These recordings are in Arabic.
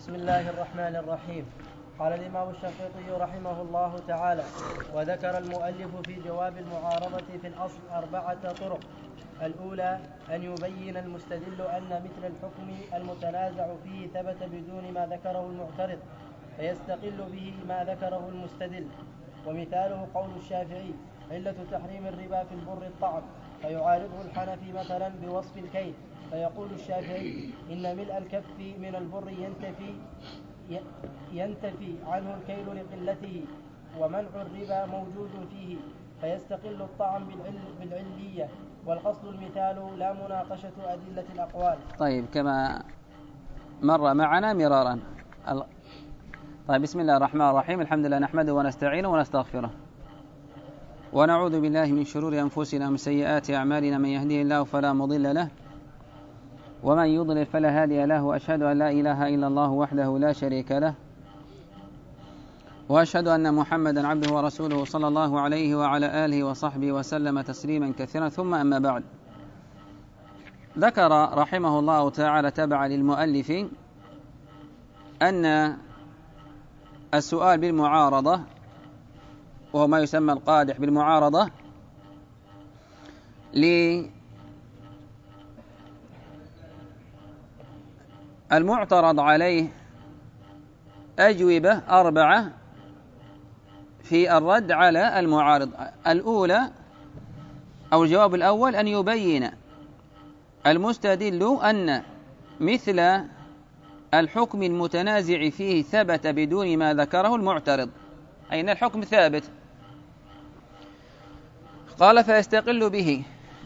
بسم الله الرحمن الرحيم. قال الإمام الشنقيطي رحمه الله تعالى: وذكر المؤلف في جواب المعارضة في الأصل 4 طرق. الأولى أن يبين المستدل أن مثل الحكم المتنازع فيه ثبت بدون ما ذكره المعترض فيستقل به ما ذكره المستدل، ومثاله قول الشافعي: علة تحريم الربا في البر الطعم، فيعارضه الحنفي مثلا بوصف الكيل، فيقول الشافعي: إن ملء الكف من البر ينتفي عنه الكيل لقلته، ومنع الربا موجود فيه، فيستقل الطعم بالعلية، والقصد المثال لا مناقشة أدلة الأقوال. طيب، كما مر معنا مرارا. طيب، بسم الله الرحمن الرحيم. الحمد لله نحمده ونستعينه ونستغفره، ونعوذ بالله من شرور أنفسنا ومن سيئات أعمالنا. من يهديه الله فلا مضل له، ومن يضلل فلا هادي له، وأشهد أن لا إله إلا الله وحده لا شريك له، وأشهد أن محمدا عبده ورسوله صلى الله عليه وعلى آله وصحبه وسلم تسليما كثيرا. ثم أما بعد، ذكر رحمه الله تعالى تبع للمؤلف أن السؤال بالمعارضة، وهو ما يسمى القادح بالمعارضة، للمعترض عليه أجوبة 4 في الرد على المعارض. الأولى أو الجواب الأول أن يبين المستدل أن مثل الحكم المتنازع فيه ثبت بدون ما ذكره المعترض، أي أن الحكم ثابت. قال: فيستقل به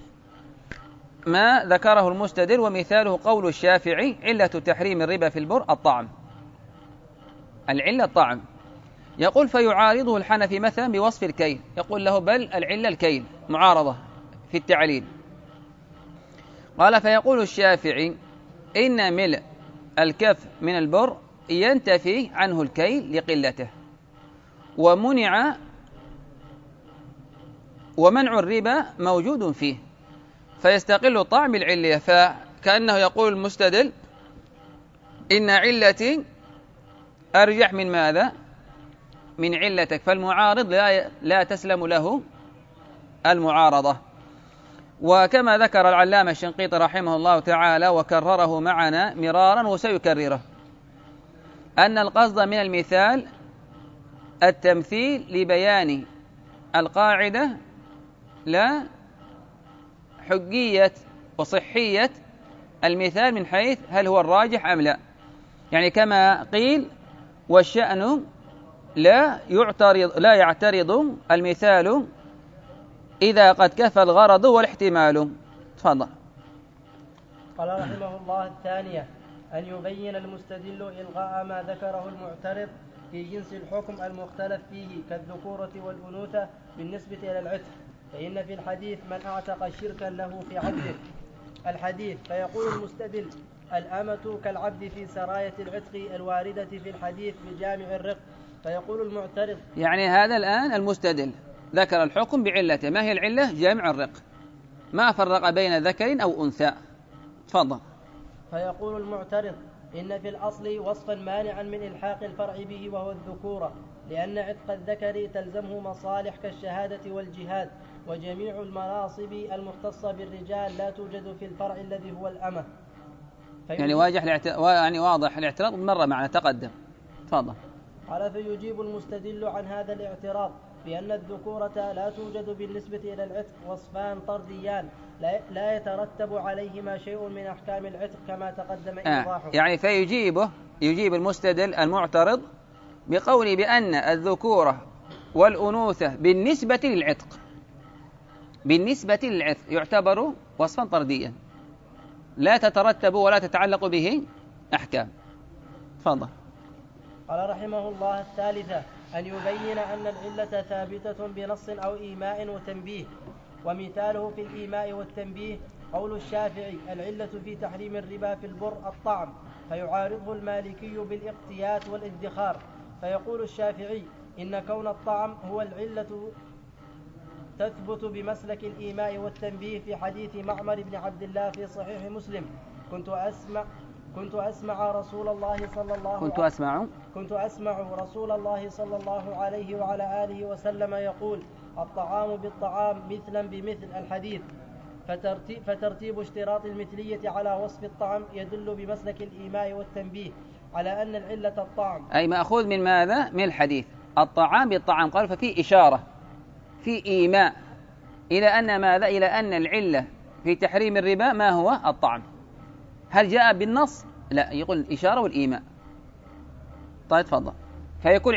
ما ذكره المستدل، ومثاله قول الشافعي: علة تحريم الربا في البر الطعم. العلة الطعم. يقول: فيعارضه الحنفي مثلا بوصف الكيل، يقول له: بل العلة الكيل، معارضة في التعليل. قال: فيقول الشافعي: إن ملء الكف من البر ينتفي عنه الكيل لقلته، ومنع الربا موجود فيه، فيستقل الطعم بالعلية. فكأنه يقول المستدل: إن علتي أرجح من ماذا؟ من علتك، فالمعارض لا تسلم له المعارضة. وكما ذكر العلامة الشنقيطي رحمه الله تعالى وكرره معنا مرارا وسيكرره، أن القصد من المثال التمثيل لبيان القاعدة، لا حجية وصحية المثال من حيث هل هو الراجح أم لا. يعني كما قيل: والشأن لا يعترض المثال إذا قد كفى الغرض والاحتمال. تفضل. قال رحمه الله: الثانية أن يبين المستدل إلغاء ما ذكره المعترض في جنس الحكم المختلف فيه كالذكورة والأنوثة بالنسبة إلى العتق، فإن في الحديث من أعتق شركا له في عبده الحديث، فيقول المستدل: الأمة كالعبد في سراية العتق الواردة في الحديث بجامع الرق، فيقول المعترض: يعني هذا الآن المستدل ذكر الحكم بعلته، ما هي العلة؟ جامع الرق، ما فرق بين ذكر أو أنثى. تفضل. فيقول المعترض: إن في الأصل وصفا مانعا من إلحاق الفرع به، وهو الذكورة، لأن عتق الذكر تلزمه مصالح كالشهادة والجهاد، وجميع المناصب المختصة بالرجال لا توجد في الفرع الذي هو الأمة. يعني واضح الاعتراض مرة معنا تقدم. تفضل. قال: فيجيب المستدل عن هذا الاعتراض بأن الذكورة لا توجد بالنسبة إلى العتق وصفان طرديان لا يترتب عليهما شيء من أحكام العتق كما تقدم إيضاحه. يعني يجيب المستدل المعترض بقوله بأن الذكورة والأنوثة بالنسبة للعتق يعتبر وصفا طرديا لا تترتب ولا تتعلق به أحكام. تفضل. قال رحمه الله: الثالثة أن يبين أن العلة ثابتة بنص أو إيماء وتنبيه، ومثاله في الإيماء والتنبيه قول الشافعي: العلة في تحريم الربا في البر الطعم، فيعارضه المالكي بالاقتيات والادخار، فيقول الشافعي: إن كون الطعم هو العلة تثبت بمسلك الإيماء والتنبيه في حديث معمر بن عبد الله في صحيح مسلم: كنت كنت أسمع رسول الله صلى الله عليه وعلى آله وسلم يقول: الطعام بالطعام مثلا بمثل الحديث. فترتيب اشتراط المثلية على وصف الطعم يدل بمسلك الإيماء والتنبيه على أن العلة الطعم. أي مأخوذ من ماذا؟ من الحديث. الطعام بالطعام قال، ففي إشارة، في إيماء إلى أن ماذا؟ إلى أن العلة في تحريم الربا ما هو؟ الطعم. هل جاء بالنص؟ لا، يقول الإشارة والإيماء. طيب تفضل. فيقول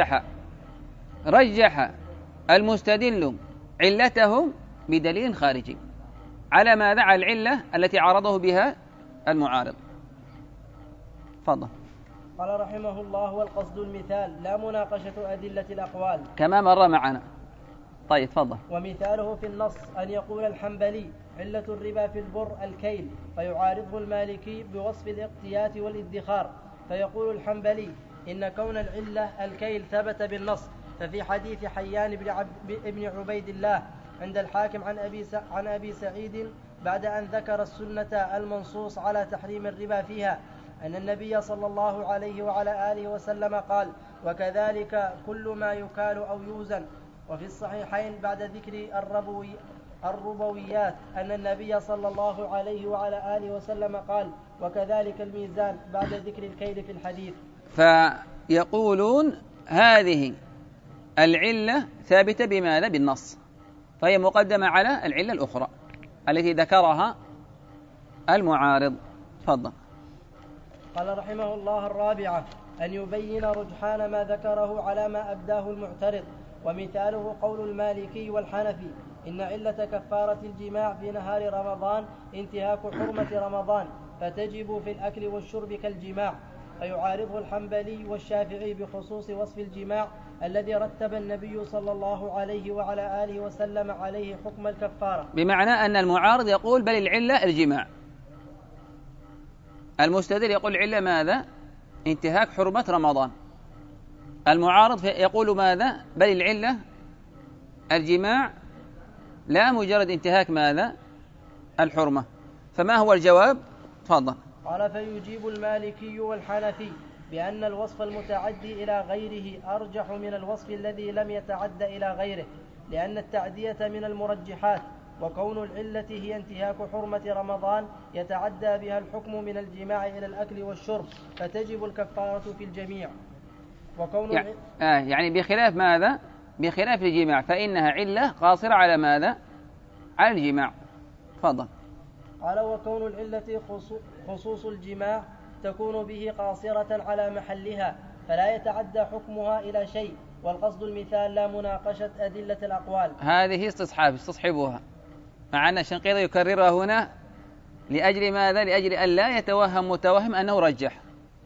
رجح المستدل علته بدليل خارجي على ماذا؟ على العلة التي عارضه بها المعارض. تفضل. قال رحمه الله: والقصد المثال لا مناقشة أدلة الأقوال، كما مر معنا. طيب تفضل. ومثاله في النص أن يقول الحنبلي: علة الربا في البر الكيل، فيعارضه المالكي بوصف الاقتيات والادخار، فيقول الحنبلي: إن كون العلة الكيل ثبت بالنص، ففي حديث حيان بن عبيد الله عند الحاكم عن أبي سعيد بعد أن ذكر السنة المنصوص على تحريم الربا فيها أن النبي صلى الله عليه وعلى آله وسلم قال: وكذلك كل ما يكال أو يوزن. وفي الصحيحين بعد ذكر الربويات أن النبي صلى الله عليه وعلى آله وسلم قال: وكذلك الميزان بعد ذكر الكيل في الحديث. فيقولون هذه العلة ثابتة بماذا؟ بالنص، فهي مقدمة على العلة الأخرى التي ذكرها المعارض. تفضل. قال رحمه الله: الرابعة أن يبين رجحان ما ذكره على ما أبداه المعترض، ومثاله قول المالكي والحنفي: إن علة كفارة الجماع في نهار رمضان انتهاك حرمة رمضان، فتجب في الأكل والشرب كالجماع. فيعارضه الحنبلي والشافعي بخصوص وصف الجماع الذي رتب النبي صلى الله عليه وعلى آله وسلم عليه حكم الكفارة. بمعنى أن المعارض يقول بل العلة الجماع، المستدل يقول العلة ماذا؟ انتهاك حرمة رمضان. المعارض يقول ماذا؟ بل العلة الجماع، لا مجرد انتهاك ماذا؟ الحرمة. فما هو الجواب؟ تفضل. قال: فيجيب المالكي والحنفي بأن الوصف المتعدي إلى غيره أرجح من الوصف الذي لم يتعد إلى غيره، لأن التعدية من المرجحات، وكون العلة هي انتهاك حرمة رمضان يتعدى بها الحكم من الجماع إلى الأكل والشرب، فتجب الكفارة في الجميع. وكون يعني بخلاف ماذا؟ بخلاف الجماع، فإنها علة قاصرة على ماذا؟ على الجماع. تفضل. قال: وكون العلة خصوص الجماع تكون به قاصرة على محلها، فلا يتعدى حكمها إلى شيء، والقصد المثال لا مناقشة أدلة الأقوال. هذه استصحبوها، مع أن الشنقيطي يكررها هنا لأجل ماذا؟ لأجل أن لا يتوهم متوهم أنه رجح،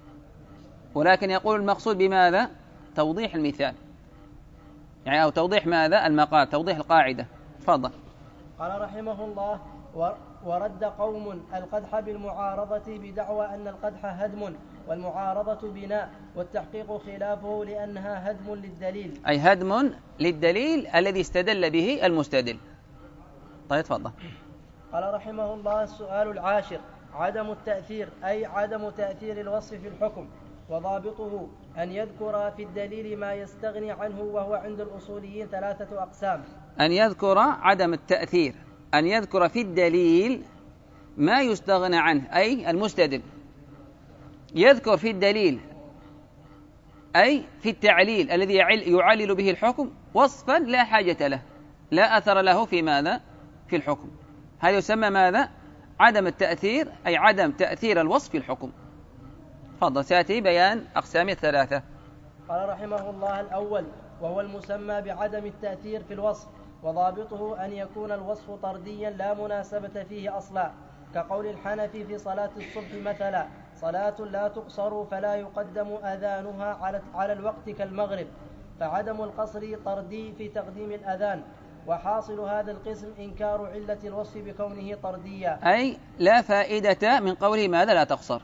ولكن يقول المقصود بماذا؟ توضيح المثال، يعني أو توضيح ماذا؟ المقال، توضيح القاعدة. تفضل. قال رحمه الله: ورد قوم القدح بالمعارضة بدعوى أن القدح هدم والمعارضة بناء، والتحقيق خلافه لأنها هدم للدليل، أي هدم للدليل الذي استدل به المستدل. طيب تفضل. قال رحمه الله: السؤال العاشر: عدم التأثير، أي عدم تأثير الوصف في الحكم، وضابطه أن يذكر في الدليل ما يستغني عنه، وهو عند الأصوليين 3 أقسام. أن يذكر عدم التأثير، أن يذكر في الدليل ما يستغنى عنه، أي المستدل يذكر في الدليل، أي في التعليل الذي يعلل به الحكم وصفا لا حاجة له، لا أثر له في ماذا؟ في الحكم. هذا يسمى ماذا؟ عدم التأثير، أي عدم تأثير الوصف في الحكم. تفضل، سيأتي بيان أقسام 3. قال رحمه الله: الأول وهو المسمى بعدم التأثير في الوصف، وضابطه أن يكون الوصف طرديا لا مناسبة فيه أصلا، كقول الحنفي في صلاة الصبح مثلا: صلاة لا تقصر فلا يقدم أذانها على الوقت كالمغرب، فعدم القصر طردي في تقديم الأذان، وحاصل هذا القسم إنكار علة الوصف بكونه طرديا، أي لا فائدة من قوله ماذا؟ لا تقصر.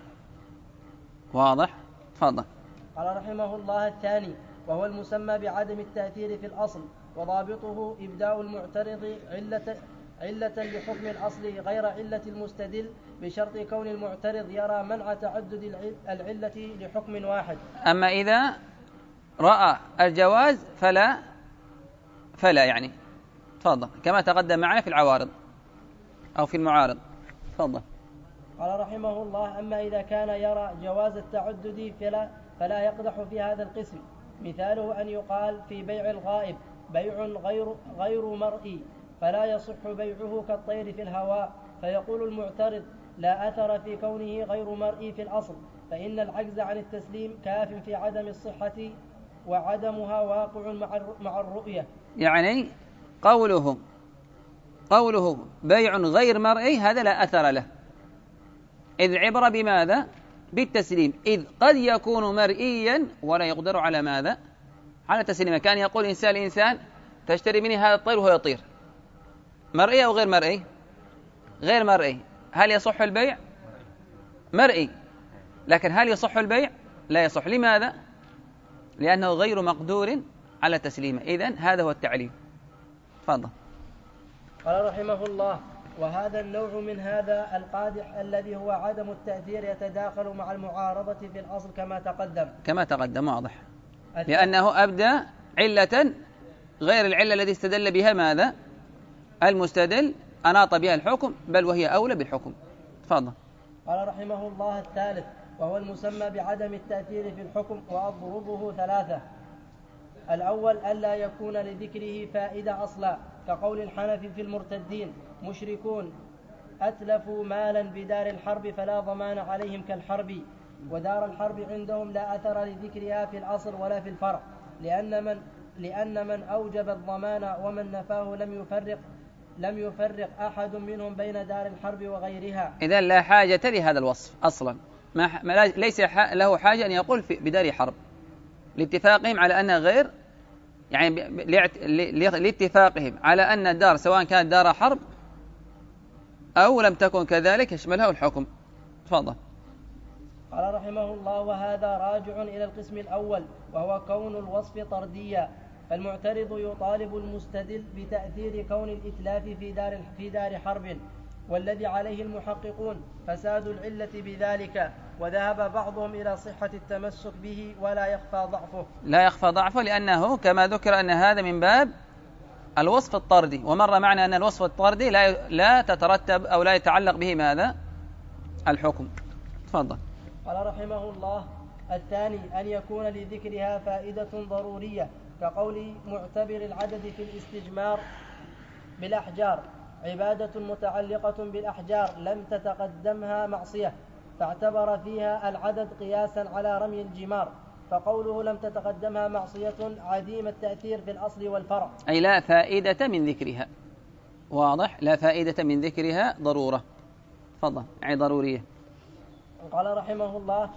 واضح؟ تفضل. قال رحمه الله: الثاني وهو المسمى بعدم التأثير في الأصل، وضابطه إبداء المعترض علة لحكم الأصل غير علة المستدل بشرط كون المعترض يرى منع تعدد العلة لحكم واحد. أما إذا رأى الجواز فلا يعني. تفضل، كما تقدم معنا في العوارض أو في المعارض. تفضل. قال رحمه الله: أما إذا كان يرى جواز التعدد فلا يقدح في هذا القسم. مثاله أن يقال في بيع الغائب بيع غير مرئي فلا يصح بيعه كالطير في الهواء، فيقول المعترض: لا أثر في كونه غير مرئي في الأصل، فإن العجز عن التسليم كاف في عدم الصحة وعدمها واقع مع الرؤية. يعني قوله بيع غير مرئي هذا لا أثر له، إذ العبرة بماذا؟ بالتسليم، إذ قد يكون مرئيا ولا يقدر على ماذا؟ على تسليمه. كان يقول إنسان لإنسان: تشتري مني هذا الطير وهو يطير. مرئي أو غير مرئي؟ غير مرئي. هل يصح البيع؟ مرئي. لكن هل يصح البيع؟ لا يصح. لماذا؟ لأنه غير مقدور على تسليمه. إذن هذا هو التعليل. تفضل. قال رحمه الله: وهذا النوع من هذا القادح الذي هو عدم التأثير يتداخل مع المعارضة في الأصل كما تقدم واضح، لأنه أبدى علة غير العلة التي استدل بها ماذا؟ المستدل، أناط بها الحكم، بل وهي أولى بالحكم. تفضل. قال رحمه الله: الثالث وهو المسمى بعدم التأثير في الحكم، وأضربه ثلاثة. الأول: ألا يكون لذكره فائدة أصلا، كقول الحنفي في المرتدين: مشركون أتلفوا مالا بدار الحرب فلا ضمان عليهم كالحرب، ودار الحرب عندهم لا أثر لذكرها في الأصل ولا في الفرع، لأن من أوجب الضمان ومن نفاه لم يفرق أحد منهم بين دار الحرب وغيرها. إذن لا حاجة لهذا الوصف أصلا، ليس له حاجة أن يقول بدار حرب، لاتفاقهم على أنها غير، يعني لاتفاقهم على أن الدار سواء كانت دار حرب أو لم تكن كذلك يشملها الحكم. تفضل. قال رحمه الله: وهذا راجع إلى القسم الأول، وهو كون الوصف طرديا، فالمعترض يطالب المستدل بتأثير كون الإتلاف في دار حرب، والذي عليه المحققون فساد العلة بذلك، وذهب بعضهم إلى صحة التمسك به ولا يخفى ضعفه. لأنه كما ذكر أن هذا من باب الوصف الطردي، ومر معنا أن الوصف الطردي لا تترتب أو لا يتعلق به ماذا؟ الحكم. تفضل. قال رحمه الله: الثاني أن يكون لذكرها فائدة ضرورية، كقول معتبر العدد في الاستجمار بالأحجار: عبادة متعلقة بالأحجار لم تتقدمها معصية، فاعتبر فيها العدد قياسا على رمي الجمار، فقوله لم تتقدمها معصية عديم التأثير في الأصل والفرع، أي لا فائدة من ذكرها. واضح؟ لا فائدة من ذكرها ضرورة. تفضل، يعني ضرورية. قال رحمه الله: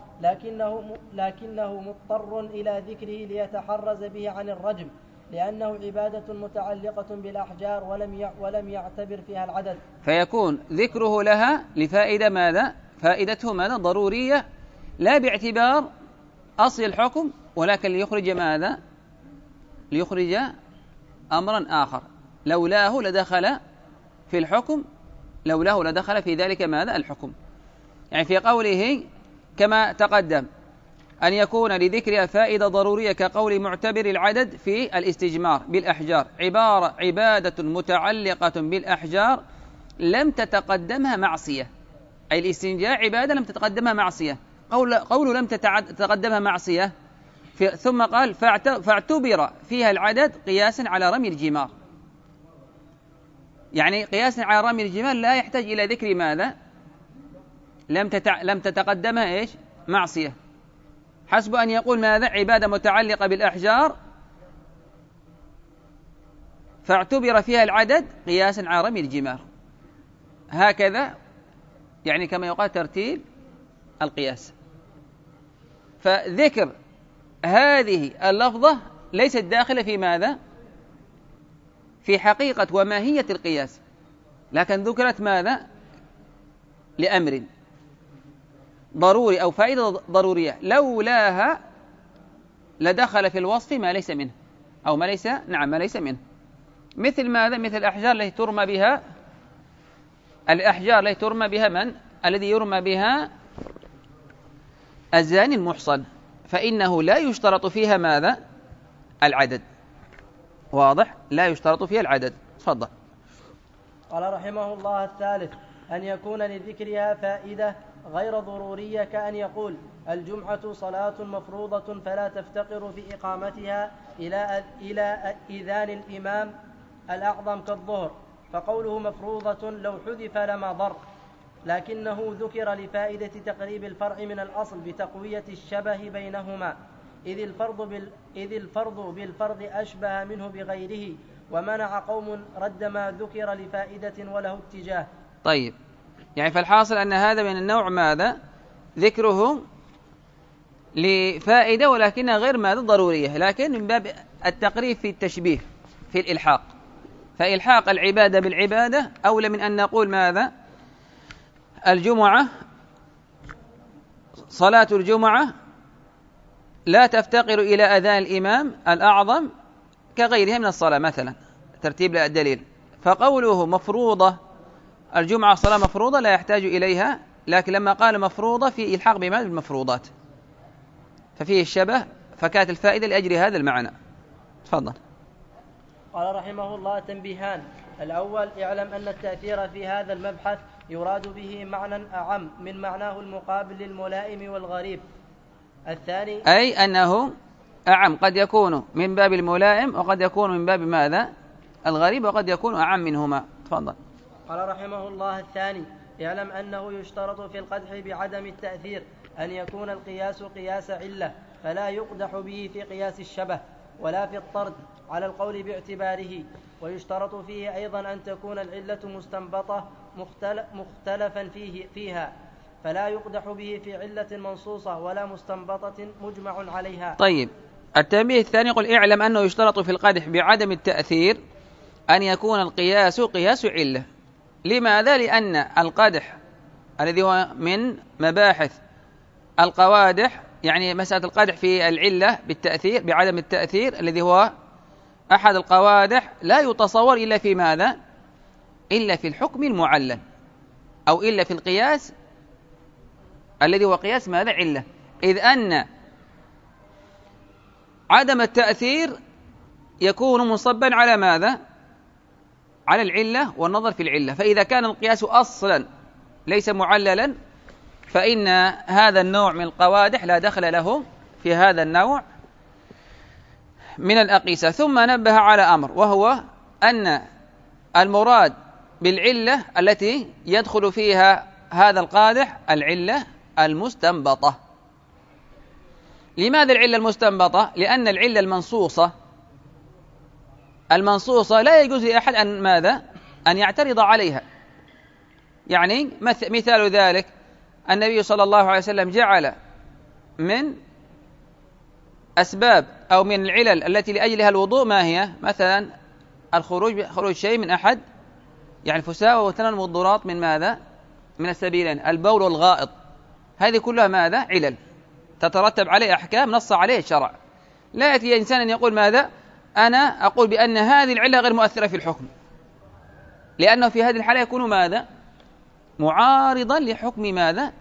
لكنه مضطر إلى ذكره ليتحرز به عن الرجم، لأنه عبادة متعلقة بالأحجار ولم يعتبر فيها العدد، فيكون ذكره لها لفائدة ماذا؟ فائدته ماذا؟ ضرورية، لا باعتبار أصل الحكم، ولكن ليخرج ماذا؟ ليخرج أمرا آخر لولاه لدخل في الحكم، لولاه لدخل في ذلك ماذا؟ الحكم. يعني في قوله كما تقدم أن يكون لذكرها فائدة ضرورية، كقول معتبر العدد في الاستجمار بالأحجار: عبادة متعلقة بالأحجار لم تتقدمها معصية، أي الاستنجاء عبادة لم تتقدمها معصية. قول لم تتقدمها معصية، ثم قال فاعتبر فيها العدد قياسا على رمي الجمار، يعني قياسا على رمي الجمار لا يحتاج إلى ذكر ماذا؟ لم تتقدمها إيش؟ معصية، حسب أن يقول ماذا؟ عبادة متعلقة بالأحجار فاعتبر فيها العدد قياسا على رمي الجمار، هكذا يعني كما يقال ترتيب القياس. فذكر هذه اللفظة ليست داخلة في ماذا؟ في حقيقة وماهية القياس، لكن ذكرت ماذا؟ لأمر ضروري أو فائدة ضرورية، لولاها لدخل في الوصف ما ليس منه، أو ما ليس منه. مثل ماذا؟ مثل الأحجار التي ترمى بها الأحجار التي ترمى بها من؟ الذي يرمى بها الزاني المحصن، فإنه لا يشترط فيها ماذا؟ العدد. واضح؟ لا يشترط فيها العدد. تفضل. قال رحمه الله الثالث أن يكون لذكرها فائدة غير ضرورية، كأن يقول الجمعة صلاة مفروضة فلا تفتقر في إقامتها إلى إذان الإمام الأعظم كالظهر، فقوله مفروضة لو حذف لما ضر، لكنه ذكر لفائدة تقريب الفرع من الأصل بتقوية الشبه بينهما، إذ الفرض بالفرض أشبه منه بغيره، ومنع قوم رد ما ذكر لفائدة وله اتجاه. طيب، يعني فالحاصل أن هذا من النوع ماذا؟ ذكره لفائدة ولكنها غير ماذا؟ ضرورية، لكن من باب التقريب في التشبيه في الإلحاق، فإلحاق العبادة بالعبادة أولى من أن نقول ماذا؟ الجمعة صلاة الجمعة لا تفتقر إلى أذان الإمام الأعظم كغيرها من الصلاة مثلا، ترتيب الدليل. فقوله مفروضة الجمعة صلاة مفروضة لا يحتاج إليها، لكن لما قال مفروضة في إلحاق بماذا؟ بالمفروضات، ففيه الشبه، فكانت الفائدة لأجل هذا المعنى. تفضل. قال رحمه الله تنبيهان: الأول اعلم أن التأثير في هذا المبحث يراد به معنى أعم من معناه المقابل للملائم والغريب. الثاني أي أنه أعم، قد يكون من باب الملائم وقد يكون من باب ماذا؟ الغريب، وقد يكون أعم منهما. تفضل. قال رحمه الله الثاني اعلم أنه يشترط في القدح بعدم التأثير أن يكون القياس قياس علة، فلا يقدح به في قياس الشبه ولا في الطرد على القول باعتباره، ويشترط فيه أيضا أن تكون العلة مستنبطة مختلفا فيها، فلا يقدح به في علة منصوصة ولا مستنبطة مجمع عليها. طيب، التنبيه الثاني يقول اعلم أنه يشترط في القدح بعدم التأثير أن يكون القياس قياس علة. لماذا؟ لأن القدح الذي هو من مباحث القوادح، يعني مسألة القدح في العلة بالتأثير بعدم التأثير الذي هو أحد القوادح، لا يتصور إلا في ماذا؟ إلا في الحكم المعلل، أو إلا في القياس الذي هو قياس ماذا؟ علة. إذ أن عدم التأثير يكون منصبا على ماذا؟ على العلة والنظر في العلة. فإذا كان القياس أصلا ليس معللا فإن هذا النوع من القوادح لا دخل له في هذا النوع من الأقيسة. ثم نبه على أمر، وهو أن المراد بالعلة التي يدخل فيها هذا القادح العلة المستنبطة. لماذا العلة المستنبطة؟ لأن العلة المنصوصة لا يجوز لأحد أن ماذا؟ أن يعترض عليها. يعني مثال ذلك النبي صلى الله عليه وسلم جعل من أسباب أو من العلل التي لأجلها الوضوء ما هي؟ مثلا خروج شيء من أحد يعني الفساء وتنم الضرات من ماذا؟ من السبيلين، البول والغائط، هذه كلها ماذا؟ علل تترتب عليه أحكام نص عليه الشرع. لا يأتي إنسان أن يقول ماذا؟ أنا أقول بأن هذه العلة غير مؤثرة في الحكم، لأنه في هذه الحالة يكون ماذا؟ معارضا لحكم ماذا؟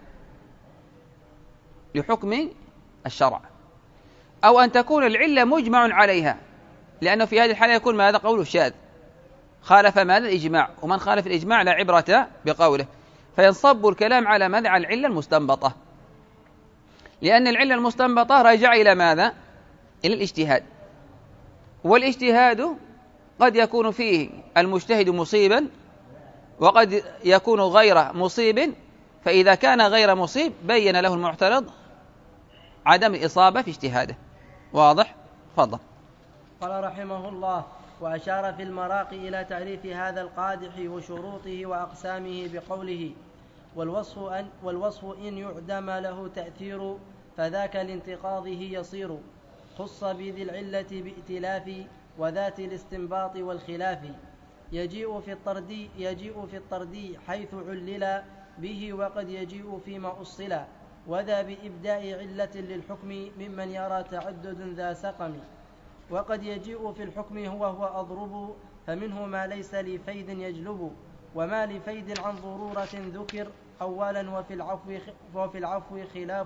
لحكم الشرع. أو أن تكون العلة مجمع عليها، لأنه في هذه الحالة يكون ماذا؟ قوله شاذ، خالف ماذا؟ الإجماع، ومن خالف الإجماع لا عبرة بقوله. فينصب الكلام على ماذا؟ على العلة المستنبطة، لأن العلة المستنبطة راجع إلى ماذا؟ إلى الاجتهاد، والاجتهاد قد يكون فيه المجتهد مصيبا وقد يكون غير مصيب، فإذا كان غير مصيب بين له المعترض عدم الإصابة في اجتهاده. واضح؟ تفضل. قال رحمه الله: وأشار في المراقي إلى تعريف هذا القادح وشروطه وأقسامه بقوله: والوصف إن يعدم له تأثير فذاك لانتقاضه يصير، خص بذي العلة بائتلاف وذات الاستنباط والخلاف، يجيء في الطردي حيث علل به، وقد يجيء فيما أصلا، وذا بإبداء علة للحكم ممن يرى تعدد ذا سقم، وقد يجيء في الحكم هو أضرب، فمنه ما ليس لفيد يجلب، وما لفيد عن ضرورة ذكر أولا وفي العفو خلاف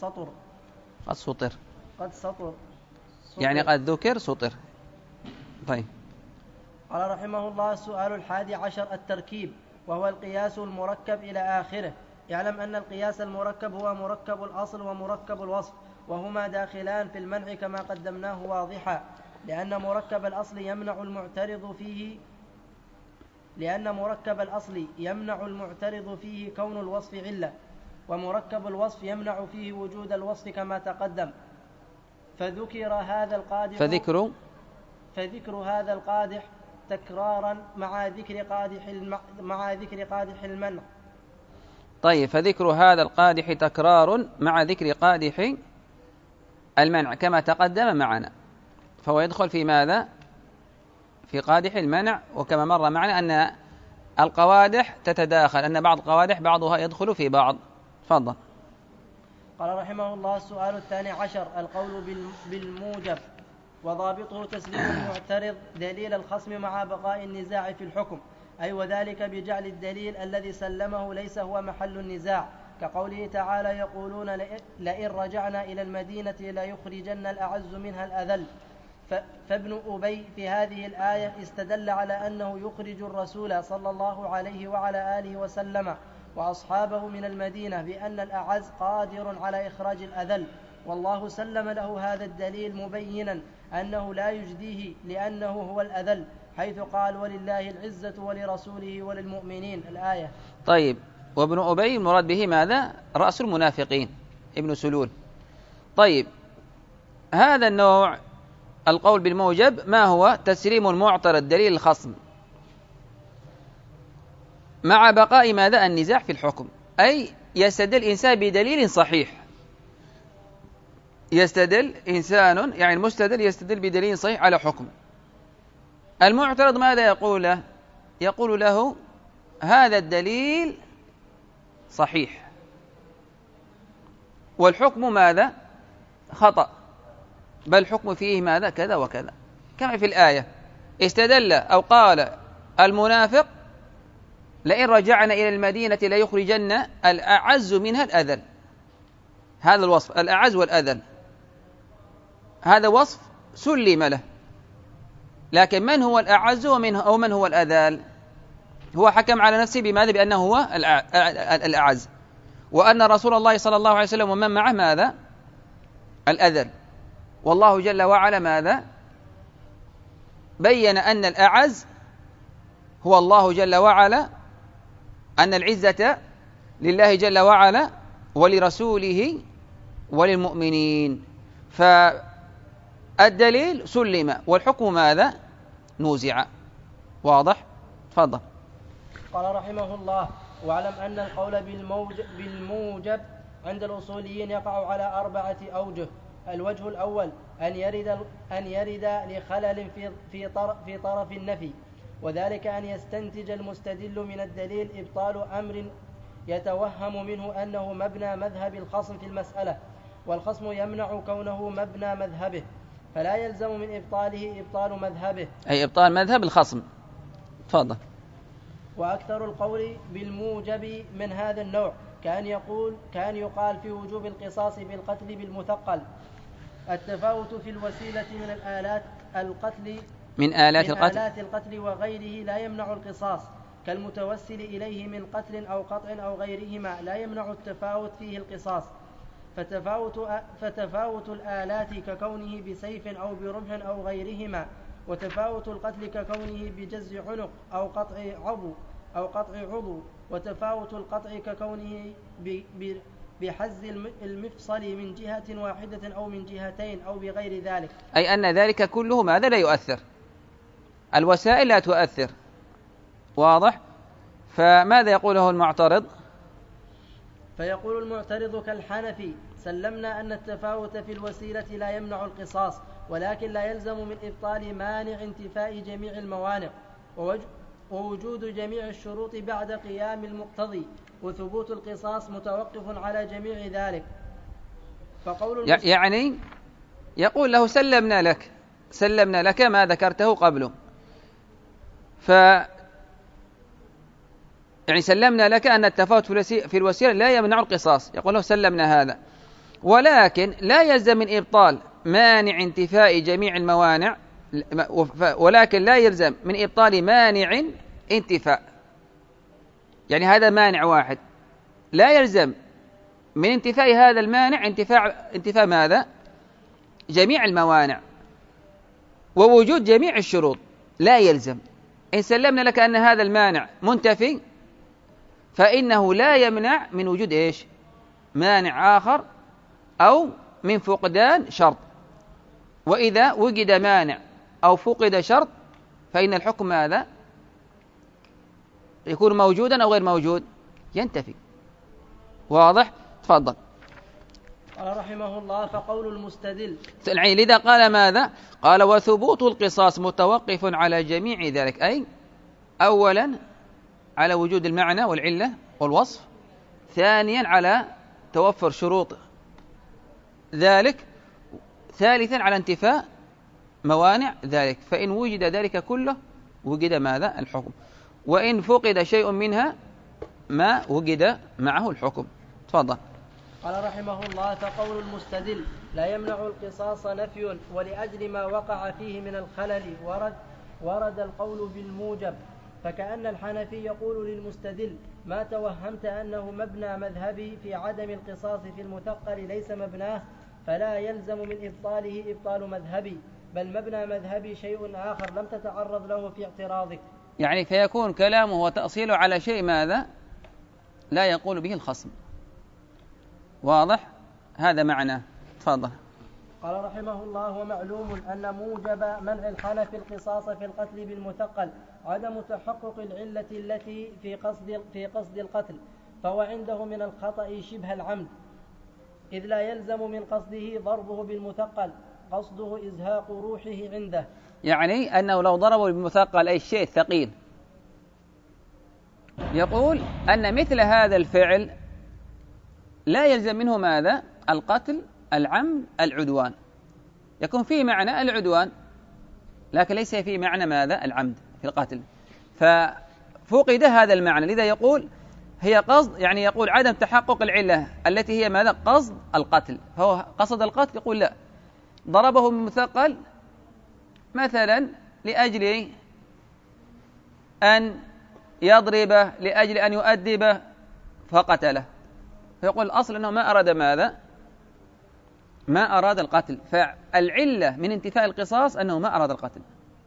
قد سطر يعني قد ذكر سطر. طيب. قال رحمه الله: السؤال 11 التركيب، وهو القياس المركب إلى آخره. يعلم أن القياس المركب هو مركب الأصل ومركب الوصف، وهما داخلان في المنع كما قدمناه واضحا، لأن مركب الأصل يمنع المعترض فيه كون الوصف علة، ومركب الوصف يمنع فيه وجود الوصف كما تقدم. فذكر هذا القادح تكرارا مع ذكر قادح المنع. طيب، فذكر هذا القادح تكرار مع ذكر قادح المنع كما تقدم معنا، فهو يدخل في ماذا؟ في قادح المنع. وكما مر معنا أن القوادح تتداخل، أن بعض القوادح بعضها يدخل في بعض. تفضل. قال رحمه الله: السؤال 12 القول بالموجب، وضابطه تسليم المعترض دليل الخصم مع بقاء النزاع في الحكم، أي وذلك بجعل الدليل الذي سلمه ليس هو محل النزاع، كقوله تعالى: يقولون لئن رجعنا إلى المدينة ليخرجن الأعز منها الأذل. فابن أبي في هذه الآية استدل على أنه يخرج الرسول صلى الله عليه وعلى آله وسلم وأصحابه من المدينة بأن الأعز قادر على إخراج الأذل، والله سلم له هذا الدليل مبينا أنه لا يجديه لأنه هو الأذل، حيث قال: ولله العزة ولرسوله وللمؤمنين، الآية. طيب، وابن أبي المراد به ماذا؟ رأس المنافقين، ابن سلول. طيب، هذا النوع القول بالموجب ما هو؟ تسليم المعترض دليل الخصم مع بقاء ماذا؟ النزاع في الحكم، أي يستدل إنسان بدليل صحيح. يستدل إنسان، يعني المستدل يستدل بدليل صحيح على حكم. المعترض ماذا يقول له؟ يقول له: هذا الدليل صحيح والحكم ماذا؟ خطأ، بل الحكم فيه ماذا؟ كذا وكذا، كما في الآية. استدل أو قال المنافق: لئن رجعنا إلى المدينة ليخرجن الأعز منها الأذل. هذا الوصف، الأعز والأذل، هذا وصف سلم له، لكن من هو الأعز ومن هو الأذل؟ هو حكم على نفسه بماذا؟ بأنه هو الأعز، وأن رسول الله صلى الله عليه وسلم ومن معه ماذا؟ الأذل. والله جل وعلا ماذا؟ بين أن الأعز هو الله جل وعلا، أن العزة لله جل وعلا ولرسوله وللمؤمنين. فالدليل سلم والحكم ماذا؟ نوزع. واضح؟ تفضل. قال رحمه الله: واعلم أن القول بالموجب عند الأصوليين يقع على 4 أوجه. الوجه الأول أن يرد لخلل في طرف النفي، وذلك أن يستنتج المستدل من الدليل إبطال أمر يتوهم منه أنه مبنى مذهب الخصم في المسألة، والخصم يمنع كونه مبنى مذهبه، فلا يلزم من إبطاله إبطال مذهبه، أي إبطال مذهب الخصم. تفضل. وأكثر القول بالموجب من هذا النوع كان يقال في وجوب القصاص بالقتل بالمثقل. التفاوت في الوسيلة من آلات القتل وغيره لا يمنع القصاص، كالمتوسل إليه من قتل أو قطع أو غيرهما لا يمنع التفاوت فيه القصاص. فتفاوت الآلات ككونه بسيف أو برمح أو غيرهما، وتفاوت القتل ككونه بجز عنق أو قطع عضو، وتفاوت القطع ككونه بحز المفصل من جهة واحدة أو من جهتين أو بغير ذلك، أي أن ذلك كله ماذا؟ لا يؤثر، الوسائل لا تؤثر. واضح؟ فماذا يقوله المعترض؟ فيقول المعترض كالحنفي: سلمنا أن التفاوت في الوسيلة لا يمنع القصاص، ولكن لا يلزم من إبطال مانع انتفاء جميع الموانع، ووجود جميع الشروط بعد قيام المقتضي، وثبوت القصاص متوقف على جميع ذلك. يعني يقول له: سلمنا لك ما ذكرته قبله، يعني سلمنا لك أن التفاوت في الوسيلة لا يمنع القصاص، يقول له سلمنا هذا، ولكن لا يلزم من إبطال مانع انتفاء جميع الموانع، ولكن لا يلزم من إبطال مانع انتفاء. يعني هذا مانع واحد، لا يلزم من انتفاء هذا المانع انتفاء ماذا؟ جميع الموانع ووجود جميع الشروط، لا يلزم. إن سلمنا لك أن هذا المانع منتفي فإنه لا يمنع من وجود إيش؟ مانع آخر أو من فقدان شرط. وإذا وجد مانع أو فقد شرط فإن الحكم ماذا؟ يكون موجودا أو غير موجود؟ ينتفي. واضح؟ تفضل. قال رحمه الله: فقول المستدل. لذا قال ماذا؟ قال: وثبوت القصاص متوقف على جميع ذلك، أي أولا على وجود المعنى والعلة والوصف، ثانيا على توفر شروط ذلك، ثالثا على انتفاء موانع ذلك. فإن وجد ذلك كله وجد ماذا؟ الحكم. وإن فقد شيء منها ما وجد معه الحكم. تفضل. قال رحمه الله: فقول المستدل لا يمنع القصاص نفي، ولأجل ما وقع فيه من الخلل ورد القول بالموجب. فكأن الحنفي يقول للمستدل: ما توهمت أنه مبنى مذهبي في عدم القصاص في المثقل ليس مبناه، فلا يلزم من إبطاله إبطال مذهبي، بل مبنى مذهبي شيء آخر لم تتعرض له في اعتراضك. يعني فيكون كلامه وتأصيله على شيء ماذا؟ لا يقول به الخصم. واضح؟ هذا معناه. تفضل. قال رحمه الله: ومعلوم أن موجب منع الحنفي القصاص في القتل بالمثقل عدم تحقق العلة التي في قصد القتل، فهو عنده من الخطأ شبه العمد، إذ لا يلزم من قصده ضربه بالمثقل، قصده إزهاق روحه عنده. يعني أنه لو ضربه بالمثقل أي شيء ثقيل، يقول أن مثل هذا الفعل لا يلزم منه ماذا؟ القتل، العمد، العدوان. يكون فيه معنى العدوان لكن ليس فيه معنى ماذا؟ العمد في القتل، ففقد هذا المعنى. لذا يقول هي قصد، يعني يقول عدم تحقق العلة التي هي ماذا؟ قصد القتل. فهو قصد القتل، يقول لا، ضربه بالمثقل مثلا لأجل أن يضربه، لأجل أن يؤدبه فقتله، فيقول الأصل أنه ما أراد ماذا؟ ما أراد القتل. فالعلة من انتفاء القصاص أنه ما أراد القتل،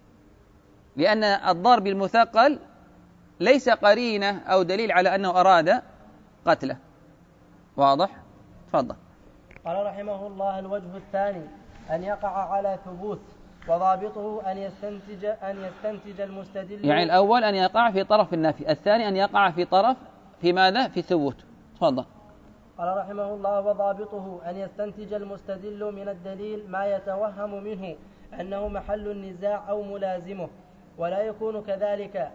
لأن الضرب المثقل ليس قرينة أو دليل على أنه أراد قتله. واضح؟ تفضل. قال رحمه الله: الوجه الثاني أن يقع على ثبوت، وضابطه أن يستنتج المستدل. يعني الأول أن يقع في طرف النفي، الثاني أن يقع في طرف في ماذا؟ في الثبوت. تفضل. قال رحمه الله: وضابطه أن يستنتج المستدل من الدليل ما يتوهم منه أنه محل النزاع أو ملازمه، ولا يكون كذلك،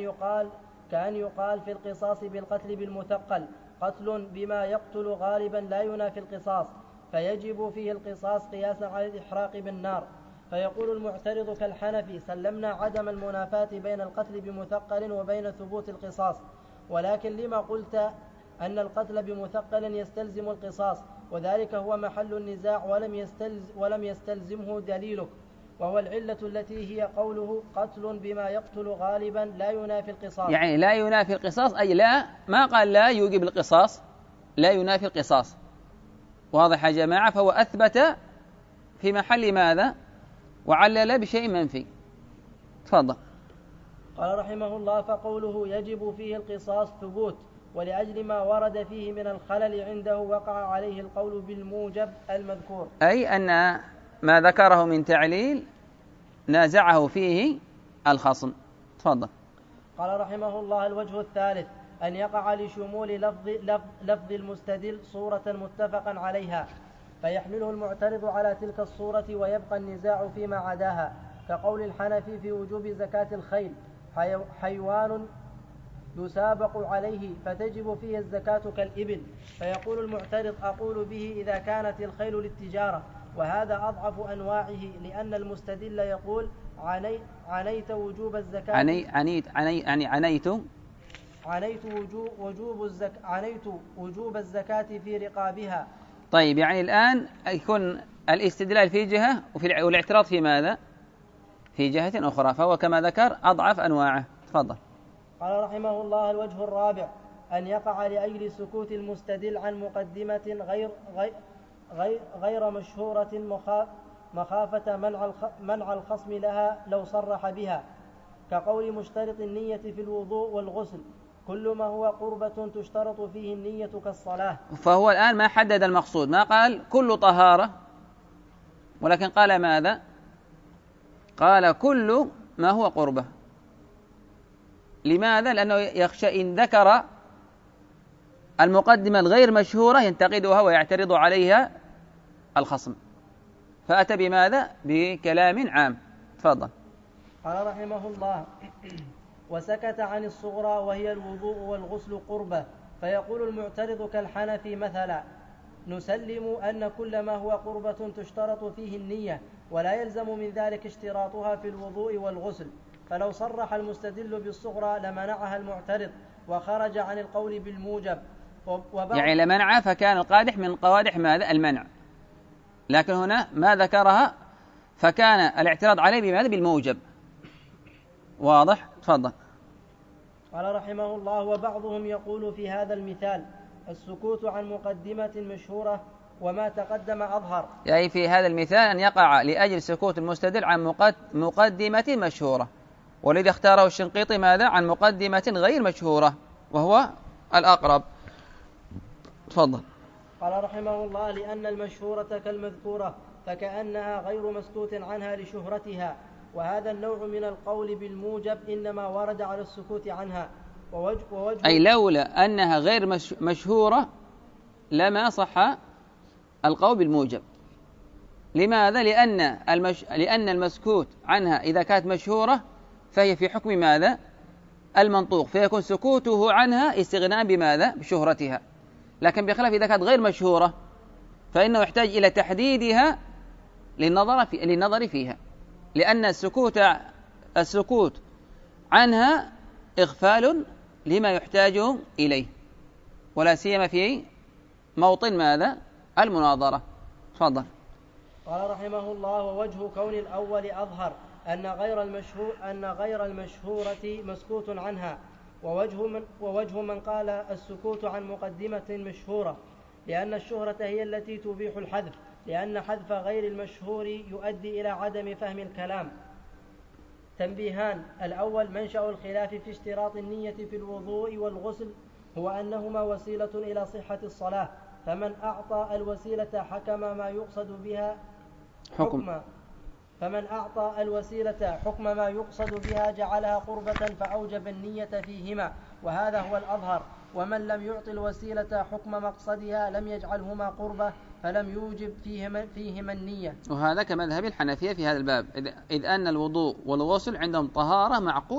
كأن يقال في القصاص بالقتل بالمثقل قتل بما يقتل غالبا لا ينافي القصاص، فيجب فيه القصاص قياسا على الإحراق بالنار. فيقول المعترض كالحنفي: سلمنا عدم المنافاة بين القتل بمثقل وبين ثبوت القصاص، ولكن لما قلت أن القتل بمثقل يستلزم القصاص، وذلك هو محل النزاع ولم يستلزمه دليلك، وهو العلة التي هي قوله قتل بما يقتل غالبا لا ينافي القصاص. يعني لا ينافي القصاص، أي لا، ما قال لا يوجب القصاص، لا ينافي القصاص. واضح يا جماعة؟ فهو أثبت في محل ماذا؟ وعلل بشيء منفي. تفضل. قال رحمه الله: فقوله يجب فيه القصاص ثبوت، ولأجل ما ورد فيه من الخلل عنده وقع عليه القول بالموجب المذكور، أي أن ما ذكره من تعليل نازعه فيه الخصم. تفضل. قال رحمه الله: الوجه الثالث أن يقع لشمول لفظ المستدل صورة متفقا عليها، فيحمله المعترض على تلك الصورة ويبقى النزاع فيما عداها، كقول الحنفي في وجوب زكاة الخيل: حيوان يسابق عليه فتجب فيه الزكاة كالإبل. فيقول المعترض: أقول به إذا كانت الخيل للتجارة، وهذا أضعف أنواعه، لأن المستدل يقول عنيت وجوب الزكاة. عنيت عنيت وجوب الزكاة في رقابها. طيب، يعني الآن يكون الاستدلال في جهة والاعتراض في ماذا؟ في جهة أخرى، فهو كما ذكر أضعف أنواعه. تفضل. قال رحمه الله: الوجه الرابع أن يقع لأجل سكوت المستدل عن مقدمة غير مشهورة مخافة منع الخصم لها لو صرح بها، كقول مشترط النية في الوضوء والغسل: كل ما هو قربة تشترط فيه النية كالصلاة. فهو الآن ما حدد المقصود، ما قال كل طهارة، ولكن قال ماذا؟ قال كل ما هو قربة. لماذا؟ لأنه يخشى إن ذكر المقدمة الغير مشهورة ينتقدها ويعترض عليها الخصم، فأتى بماذا؟ بكلام عام. تفضل. قال رحمه الله: وسكت عن الصغرى وهي الوضوء والغسل قربة، فيقول المعترض كالحنفي مثلا: نسلم أن كل ما هو قربة تشترط فيه النية، ولا يلزم من ذلك اشتراطها في الوضوء والغسل. فلو صرح المستدل بالصغرى لمنعها المعترض وخرج عن القول بالموجب. يعني لمنع، فكان القادح من قوادح ماذا؟ المنع. لكن هنا ما ذكرها، فكان الاعتراض عليه بماذا؟ بالموجب. واضح؟ تفضل. قال رحمه الله: وبعضهم يقول في هذا المثال السكوت عن مقدمة مشهورة وما تقدم أظهر. يعني في هذا المثال أن يقع لأجل سكوت المستدل عن مقدمة مشهورة، والذي اختاره الشنقيطي ماذا؟ عن مقدمة غير مشهورة، وهو الأقرب. تفضل. قال رحمه الله: لأن المشهورة كالمذكورة فكأنها غير مسكوت عنها لشهرتها، وهذا النوع من القول بالموجب إنما ورد على السكوت عنها. أي لولا أنها غير مشهورة لما صح القول بالموجب. لماذا؟ لأن المسكوت عنها إذا كانت مشهورة فهي في حكم ماذا؟ المنطوق، فيكون سكوته عنها استغناء بماذا؟ بشهرتها. لكن بخلاف إذا كانت غير مشهورة فإنه يحتاج إلى تحديدها للنظر فيها، لأن السكوت عنها إغفال لما يحتاج إليه، ولا سيما في موطن ماذا؟ المناظرة. تفضل. قال رحمه الله: ووجه كون الأول أظهر أن غير المشهورة مسكوت عنها، ووجه من قال السكوت عن مقدمة مشهورة، لأن الشهرة هي التي تبيح الحذف، لأن حذف غير المشهور يؤدي إلى عدم فهم الكلام. تنبيهان: الأول منشأ الخلاف في اشتراط النية في الوضوء والغسل هو أنهما وسيلة إلى صحة الصلاة، فمن أعطى الوسيلة حكم ما يقصد بها حكم ما يقصد بها جعلها قربة فأوجب النية فيهما، وهذا هو الأظهر. ومن لم يعطي الوسيلة حكم مقصدها لم يجعلهما قربة فلم يوجب فيهما النية. وهذا كمذهب الحنفية في هذا الباب، إذ أن الوضوء والغسل عندهم طهارة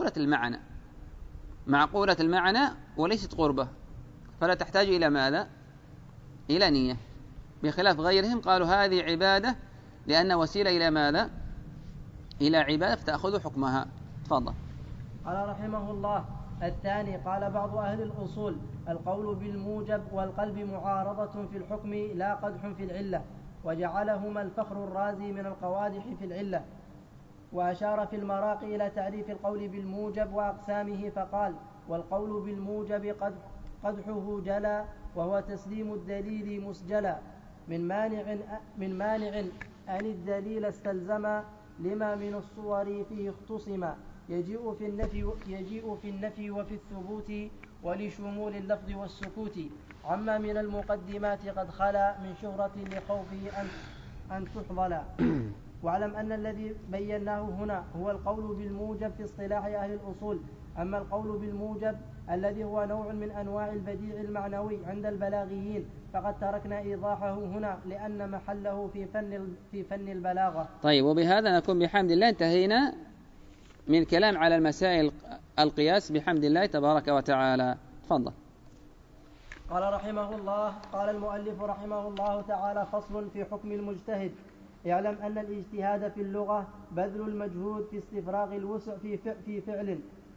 معقولة المعنى وليست قربة، فلا تحتاج إلى ماذا؟ إلى نية، بخلاف غيرهم قالوا هذه عبادة لأن وسيلة إلى ماذا؟ إلى عبادة فتأخذ حكمها. تفضل. قال رحمه الله: الثاني قال بعض أهل الأصول: القول بالموجب والقلب معارضة في الحكم لا قدح في العلة، وجعلهما الفخر الرازي من القوادح في العلة، وأشار في المراقي إلى تعريف القول بالموجب وأقسامه فقال: والقول بالموجب قدحه جلا، وهو تسليم الدليل مسجلا، من مانع أن الدليل استلزم لما من الصور فيه اختصم، يجيء في النفي وفي الثبوت ولشمول اللفظ والسكوت، عما من المقدمات قد خلا من شهرة لخوفه أن تحضل. واعلم أن الذي بيناه هنا هو القول بالموجب في اصطلاح أهل الأصول. أما القول بالموجب الذي هو نوع من أنواع البديع المعنوي عند البلاغيين فقد تركنا إيضاحه هنا لأن محله في فن البلاغة. طيب، وبهذا نكون بحمد الله انتهينا من كلام على المسائل القياس بحمد الله تبارك وتعالى. تفضل. قال رحمه الله: قال المؤلف رحمه الله تعالى: فصل في حكم المجتهد. اعلم أن الاجتهاد في اللغة بذل المجهود في استفراغ الوسع في فعل،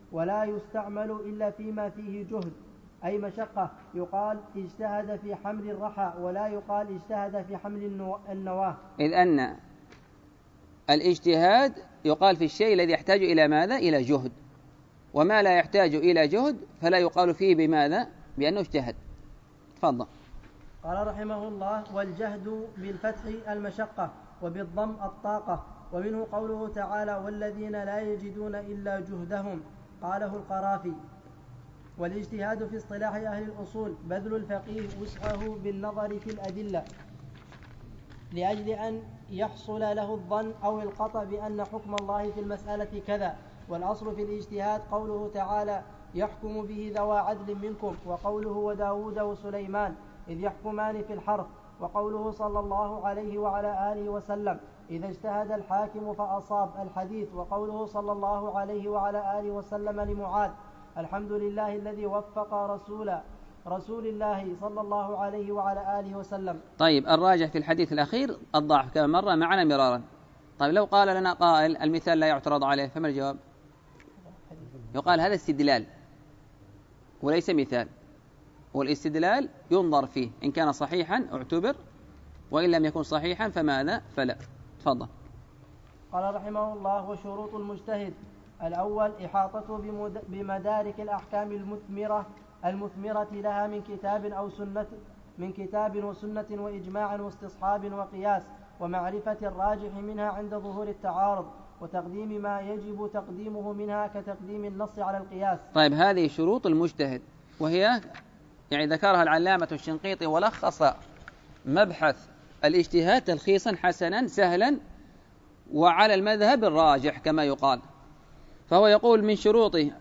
ولا يستعمل إلا فيما فيه جهد أي مشقة. يقال اجتهد في حمل الرحى ولا يقال اجتهد في حمل النواة. إذ أن الاجتهاد يقال في الشيء الذي يحتاج إلى ماذا؟ إلى جهد، وما لا يحتاج إلى جهد فلا يقال فيه بماذا؟ بأنه اجتهد. تفضل. قال رحمه الله: والجهد بالفتح المشقة وبالضم الطاقة. ومنه قوله تعالى: والذين لا يجدون إلا جهدهم، قاله القرافي. والاجتهاد في اصطلاح أهل الأصول بذل الفقيه وسعه بالنظر في الأدلة لأجل أن يحصل له الظن أو القطع بأن حكم الله في المسألة كذا. والأصل في الاجتهاد قوله تعالى: يحكم به ذوى عدل منكم، وقوله وداود وسليمان إذ يحكمان في الحرث، وقوله صلى الله عليه وعلى آله وسلم إذا اجتهد الحاكم فأصاب الحديث، وقوله صلى الله عليه وعلى آله وسلم لمعاذ: الحمد لله الذي وفق رسول الله صلى الله عليه وعلى آله وسلم. طيب، الراجح في الحديث الأخير الضعف كما مر معنا مرارا. طيب، لو قال لنا قائل المثال لا يعترض عليه، فما الجواب؟ يقال هذا استدلال وليس مثال، والاستدلال ينظر فيه، إن كان صحيحا اعتبر، وإن لم يكن صحيحا فماذا؟ فلا. تفضل. قال رحمه الله: وشروط المجتهد: الأول إحاطته بمدارك الأحكام المثمرة لها من كتاب وسنة وإجماع واستصحاب وقياس، ومعرفة الراجح منها عند ظهور التعارض، وتقديم ما يجب تقديمه منها كتقديم النص على القياس. طيب، هذه شروط المجتهد، وهي ذكرها العلامة الشنقيطي ولخص مبحث الاجتهاد تلخيصا حسنا سهلا وعلى المذهب الراجح كما يقال. فهو يقول من شروطه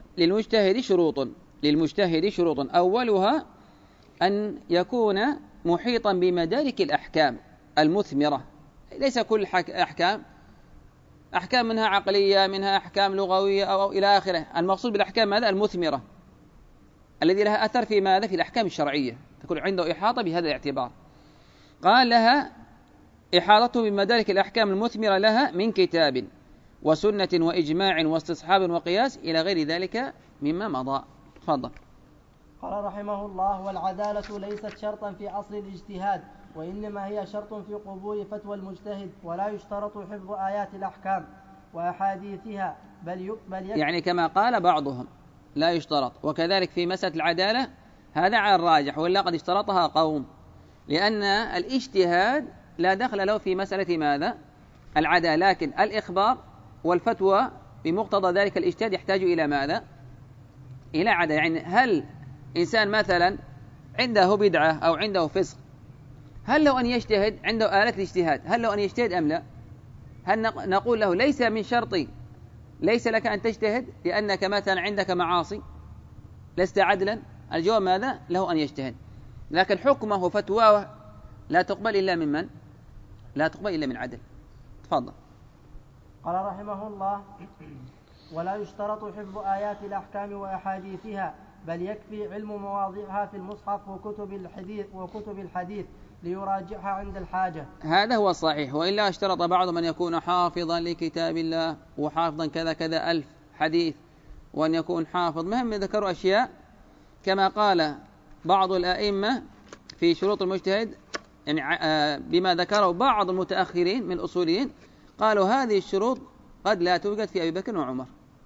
للمجتهد شروط أولها أن يكون محيطا بمدارك الأحكام المثمرة. ليس كل أحكام منها عقلية، منها أحكام لغوية أو إلى آخره. المقصود بالأحكام ماذا؟ المثمرة، الذي لها أثر في ماذا؟ في الأحكام الشرعية، تكون عنده إحاطة بهذا الاعتبار. قال لها إحاطته بمدارك الأحكام المثمرة لها من كتاب وسنة وإجماع واستصحاب وقياس إلى غير ذلك مما مضى. تفضل. قال رحمه الله: والعدالة ليست شرطا في أصل الاجتهاد، وإنما هي شرط في قبول فتوى المجتهد، ولا يشترط حفظ آيات الأحكام وأحاديثها يعني كما قال بعضهم لا يشترط، وكذلك في مسألة العدالة هذا على الراجح، ولا قد اشترطها قوم، لأن الاجتهاد لا دخل له في مسألة ماذا؟ العدالة، لكن الإخبار والفتوى بمقتضى ذلك الاجتهاد يحتاج إلى ماذا؟ إلى عدالة. يعني هل إنسان مثلا عنده بدعة أو عنده فسق، هل لو أن يجتهد عنده آلة الاجتهاد، هل لو أن يجتهد أم لا؟ هل نقول له ليس من شرطي، ليس لك أن تجتهد لأنك مثلا عندك معاصي لست عدلا؟ الجواب ماذا؟ له أن يجتهد، لكن حكمه فتواه لا تقبل إلا من من؟ لا تقبل إلا من عدل. تفضل. قال رحمه الله: ولا يشترط حفظ آيات الأحكام وأحاديثها، بل يكفي علم مواضعها في المصحف وكتب الحديث ليراجعها عند الحاجة. هذا هو الصحيح، وإلا اشترط بعض من يكون حافظا لكتاب الله وحافظا كذا كذا 1000 حديث، وأن يكون حافظ. مهم ذكروا أشياء كما قال بعض الأئمة في شروط المجتهد، يعني بما ذكره بعض المتأخرين من الأصوليين، قالوا هذه الشروط قد لا توجد في أبي بكر وعمر،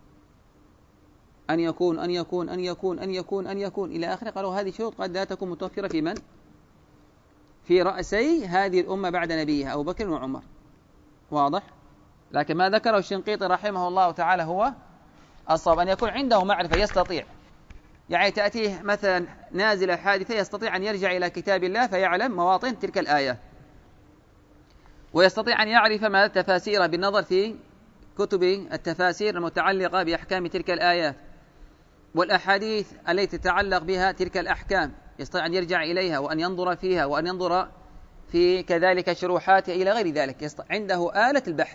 أن يكون أن يكون أن يكون أن يكون أن يكون إلى آخره. قالوا هذه الشروط قد لا تكون متوفرة في من؟ في رأسي هذه الأمة بعد نبيها أبو بكر وعمر. واضح؟ لكن ما ذكره الشنقيطي رحمه الله تعالى هو الصواب، أن يكون عنده معرفة يستطيع، يعني تأتيه مثلا نازلة حادثة يستطيع أن يرجع إلى كتاب الله فيعلم مواطن تلك الآية، ويستطيع أن يعرف ما التفاسير بالنظر في كتب التفاسير المتعلقة بأحكام تلك الآيات، والأحاديث التي تتعلق بها تلك الأحكام يستطيع أن يرجع إليها وأن ينظر فيها وأن ينظر في كذلك شروحاتها إلى غير ذلك. عنده آلة البحث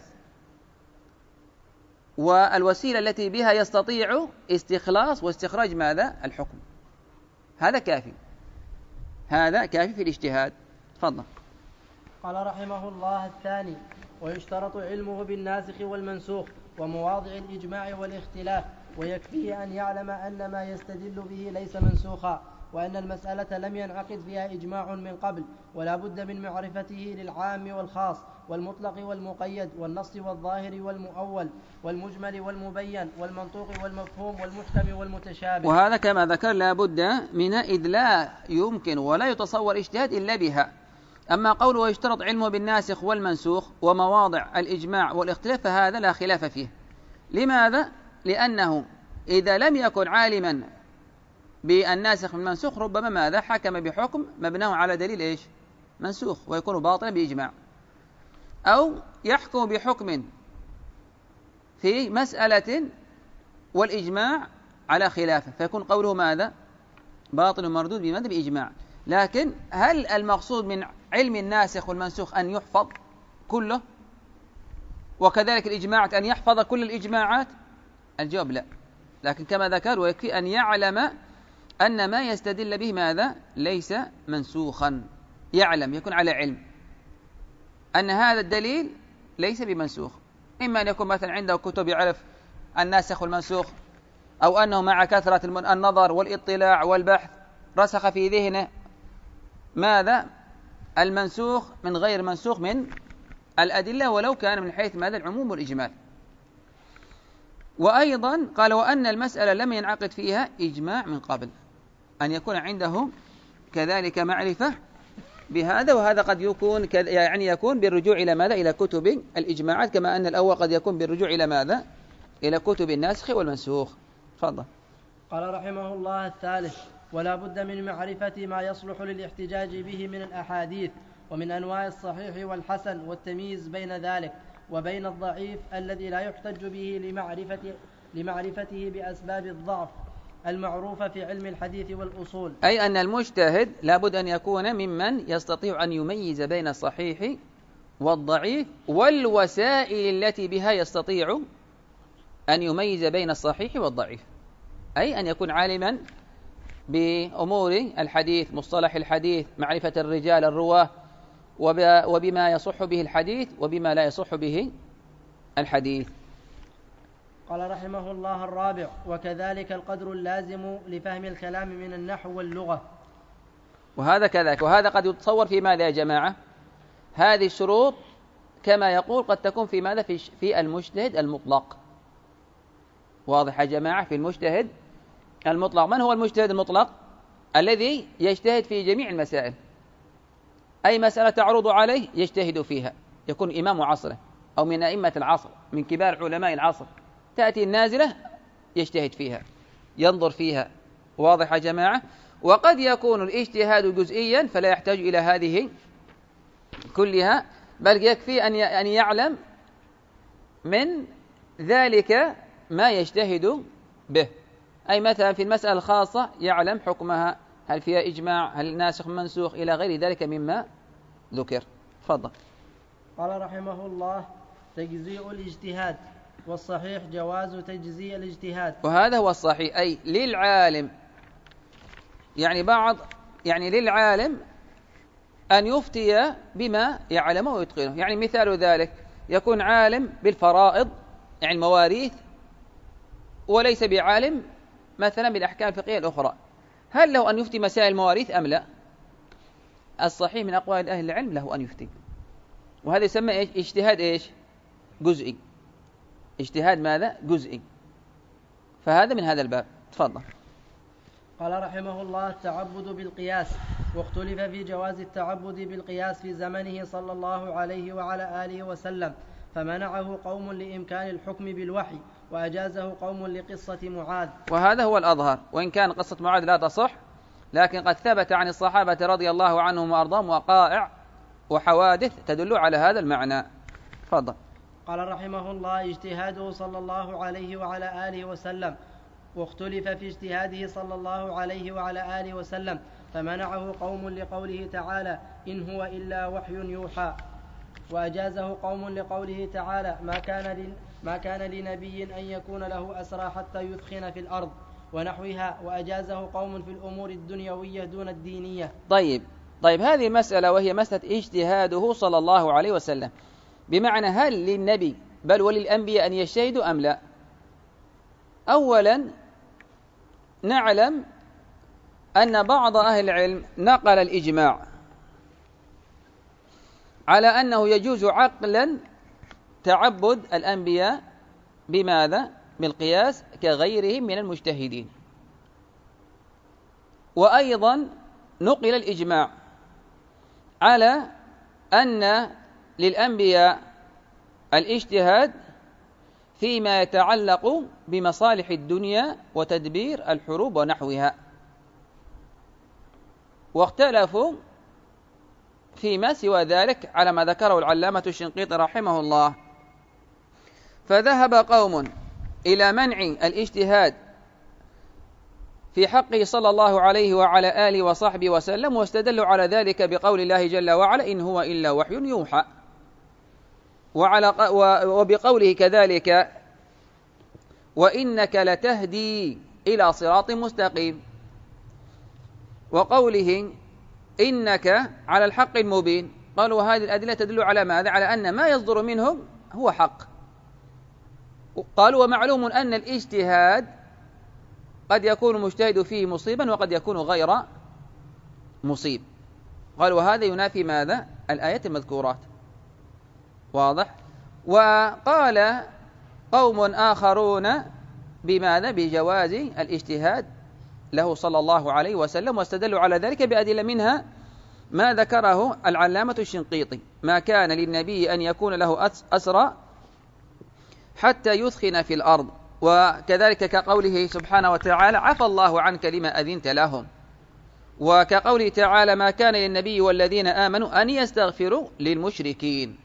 والوسيلة التي بها يستطيع استخلاص واستخراج ماذا؟ الحكم. هذا كافي، هذا كافي في الاجتهاد. تفضل. قال رحمه الله: الثاني: ويشترط علمه بالناسخ والمنسوخ ومواضع الإجماع والاختلاف، ويكفيه أن يعلم أن ما يستدل به ليس منسوخا، وأن المسألة لم ينعقد فيها إجماع من قبل، ولا بد من معرفته للعام والخاص والمطلق والمقيد والنص والظاهر والمؤول والمجمل والمبين والمنطوق والمفهوم والمحكم والمتشابه. وهذا كما ذكر لا بد منها، إذ لا يمكن ولا يتصور اجتهاد إلا بها. أما قوله يشترط علمه بالناسخ والمنسوخ ومواضع الإجماع والاختلاف فهذا لا خلاف فيه. لماذا؟ لأنه إذا لم يكن عالما بالناسخ والمنسوخ ربما ماذا حكم بحكم مبناه على دليل إيش؟ منسوخ، ويكون باطلا بإجماع، أو يحكم بحكم في مسألة والإجماع على خلافه، فيكون قوله ماذا؟ باطل ومردود بماذا؟ بإجماع. لكن هل المقصود من علم الناسخ والمنسوخ أن يحفظ كله، وكذلك الإجماعات أن يحفظ كل الإجماعات؟ الجواب لا، لكن كما ذكر ويكفي أن يعلم أن ما يستدل به ماذا؟ ليس منسوخا، يعلم يكون على علم أن هذا الدليل ليس بمنسوخ، إما أن يكون مثلا عنده كتب يعرف الناسخ والمنسوخ، أو أنه مع كثرة النظر والاطلاع والبحث رسخ في ذهنه ماذا؟ المنسوخ من غير منسوخ من الأدلة، ولو كان من حيث ماذا؟ العموم والإجمال. وأيضا قال وأن المسألة لم ينعقد فيها إجماع من قبل، أن يكون عنده كذلك معرفة بهذا، وهذا قد يكون يعني يكون بالرجوع إلى ماذا؟ إلى كتب الإجماعات، كما أن الأول قد يكون بالرجوع إلى ماذا؟ إلى كتب الناسخ والمنسوخ. تفضل. قال رحمه الله الثالث: ولا بد من معرفة ما يصلح للاحتجاج به من الأحاديث، ومن أنواع الصحيح والحسن، والتمييز بين ذلك وبين الضعيف الذي لا يحتج به لمعرفته بأسباب الضعف المعروفة في علم الحديث والأصول. أي أن المجتهد لابد أن يكون ممن يستطيع أن يميز بين الصحيح والضعيف، والوسائل التي بها يستطيع أن يميز بين الصحيح والضعيف، أي أن يكون عالما بأمور الحديث، مصطلح الحديث، معرفة الرجال الرواه، وبما يصح به الحديث وبما لا يصح به الحديث. قال رحمه الله الرابع: وكذلك القدر اللازم لفهم الكلام من النحو واللغة. وهذا كذلك، وهذا قد يتصور في ماذا يا جماعة؟ هذه الشروط كما يقول قد تكون في ماذا؟ في المجتهد المطلق. واضح يا جماعة؟ في المجتهد المطلق. من هو المجتهد المطلق؟ الذي يجتهد في جميع المسائل، أي مسألة تعرض عليه يجتهد فيها، يكون إمام عصره أو من أئمة العصر، من كبار علماء العصر، تأتي النازلة يجتهد فيها، ينظر فيها. واضح يا جماعة؟ وقد يكون الاجتهاد جزئيا فلا يحتاج إلى هذه كلها، بل يكفي أن يعلم من ذلك ما يجتهد به، أي مثلا في المسألة الخاصة يعلم حكمها، هل فيها إجماع، هل ناسخ منسوخ، إلى غير ذلك مما ذكر. تفضل. قال رحمه الله: تجزيء الاجتهاد، والصحيح جواز تجزيء الاجتهاد. وهذا هو الصحيح، أي للعالم، يعني للعالم أن يفتي بما يعلمه ويتقنه. يعني مثال ذلك يكون عالم بالفرائض، يعني المواريث، وليس بعالم مثلا بالأحكام الفقهية الأخرى، هل له أن يفتي مسائل المواريث أم لا؟ الصحيح من أقوال أهل العلم له أن يفتي، وهذا يسمى إيش؟ اجتهاد إيش؟ جزئي. اجتهاد ماذا؟ جزئي. فهذا من هذا الباب. تفضل. قال رحمه الله: التعبد بالقياس، واختلف في جواز التعبد بالقياس في زمنه صلى الله عليه وعلى آله وسلم، فمنعه قوم لإمكان الحكم بالوحي، وأجازه قوم لقصة معاذ. وهذا هو الأظهر، وإن كان قصة معاذ لا تصح، لكن قد ثبت عن الصحابة رضي الله عنهم وأرضاهم وقائع وحوادث تدل على هذا المعنى. تفضل. قال رحمه الله: اجتهاده صلى الله عليه وعلى آله وسلم، واختلف في اجتهاده صلى الله عليه وعلى آله وسلم، فمنعه قوم لقوله تعالى: إن هو إلا وحي يوحى، وأجازه قوم لقوله تعالى: ما كان لنبي أن يكون له أسرى حتى يثخن في الأرض، ونحوها، وأجازه قوم في الأمور الدنيوية دون الدينية. طيب هذه مسألة، وهي مسألة اجتهاده صلى الله عليه وسلم، بمعنى هل للنبي بل وللأنبياء أن يجتهدوا أم لا؟ أولا نعلم أن بعض أهل العلم نقل الإجماع على أنه يجوز عقلا تعبد الأنبياء بماذا؟ بالقياس كغيرهم من المجتهدين. وأيضا نقل الإجماع على أن للأنبياء الاجتهاد فيما يتعلق بمصالح الدنيا وتدبير الحروب ونحوها، واختلفوا فيما سوى ذلك على ما ذكره العلامة الشنقيطي رحمه الله. فذهب قوم إلى منع الاجتهاد في حقه صلى الله عليه وعلى آله وصحبه وسلم، واستدلوا على ذلك بقول الله جل وعلا إن هو إلا وحي يوحى، وبقوله كذلك وإنك لتهدي إلى صراط مستقيم، وقوله إنك على الحق المبين. قالوا هذه الأدلة تدل على ماذا؟ على أن ما يصدر منهم هو حق. قالوا ومعلوم أن الاجتهاد قد يكون المجتهد فيه مصيبا وقد يكون غير مصيب. قالوا وهذا ينافي ماذا؟ الآيات المذكورات. واضح؟ وقال قوم آخرون بماذا؟ بجواز الاجتهاد له صلى الله عليه وسلم، واستدلوا على ذلك بأدلة، منها ما ذكره العلامة الشنقيطي: ما كان للنبي أن يكون له أسرى حتى يثخن في الأرض، وكذلك كقوله سبحانه وتعالى عفى الله عنك لما أذنت لهم، وكقوله تعالى ما كان للنبي والذين آمنوا أن يستغفروا للمشركين.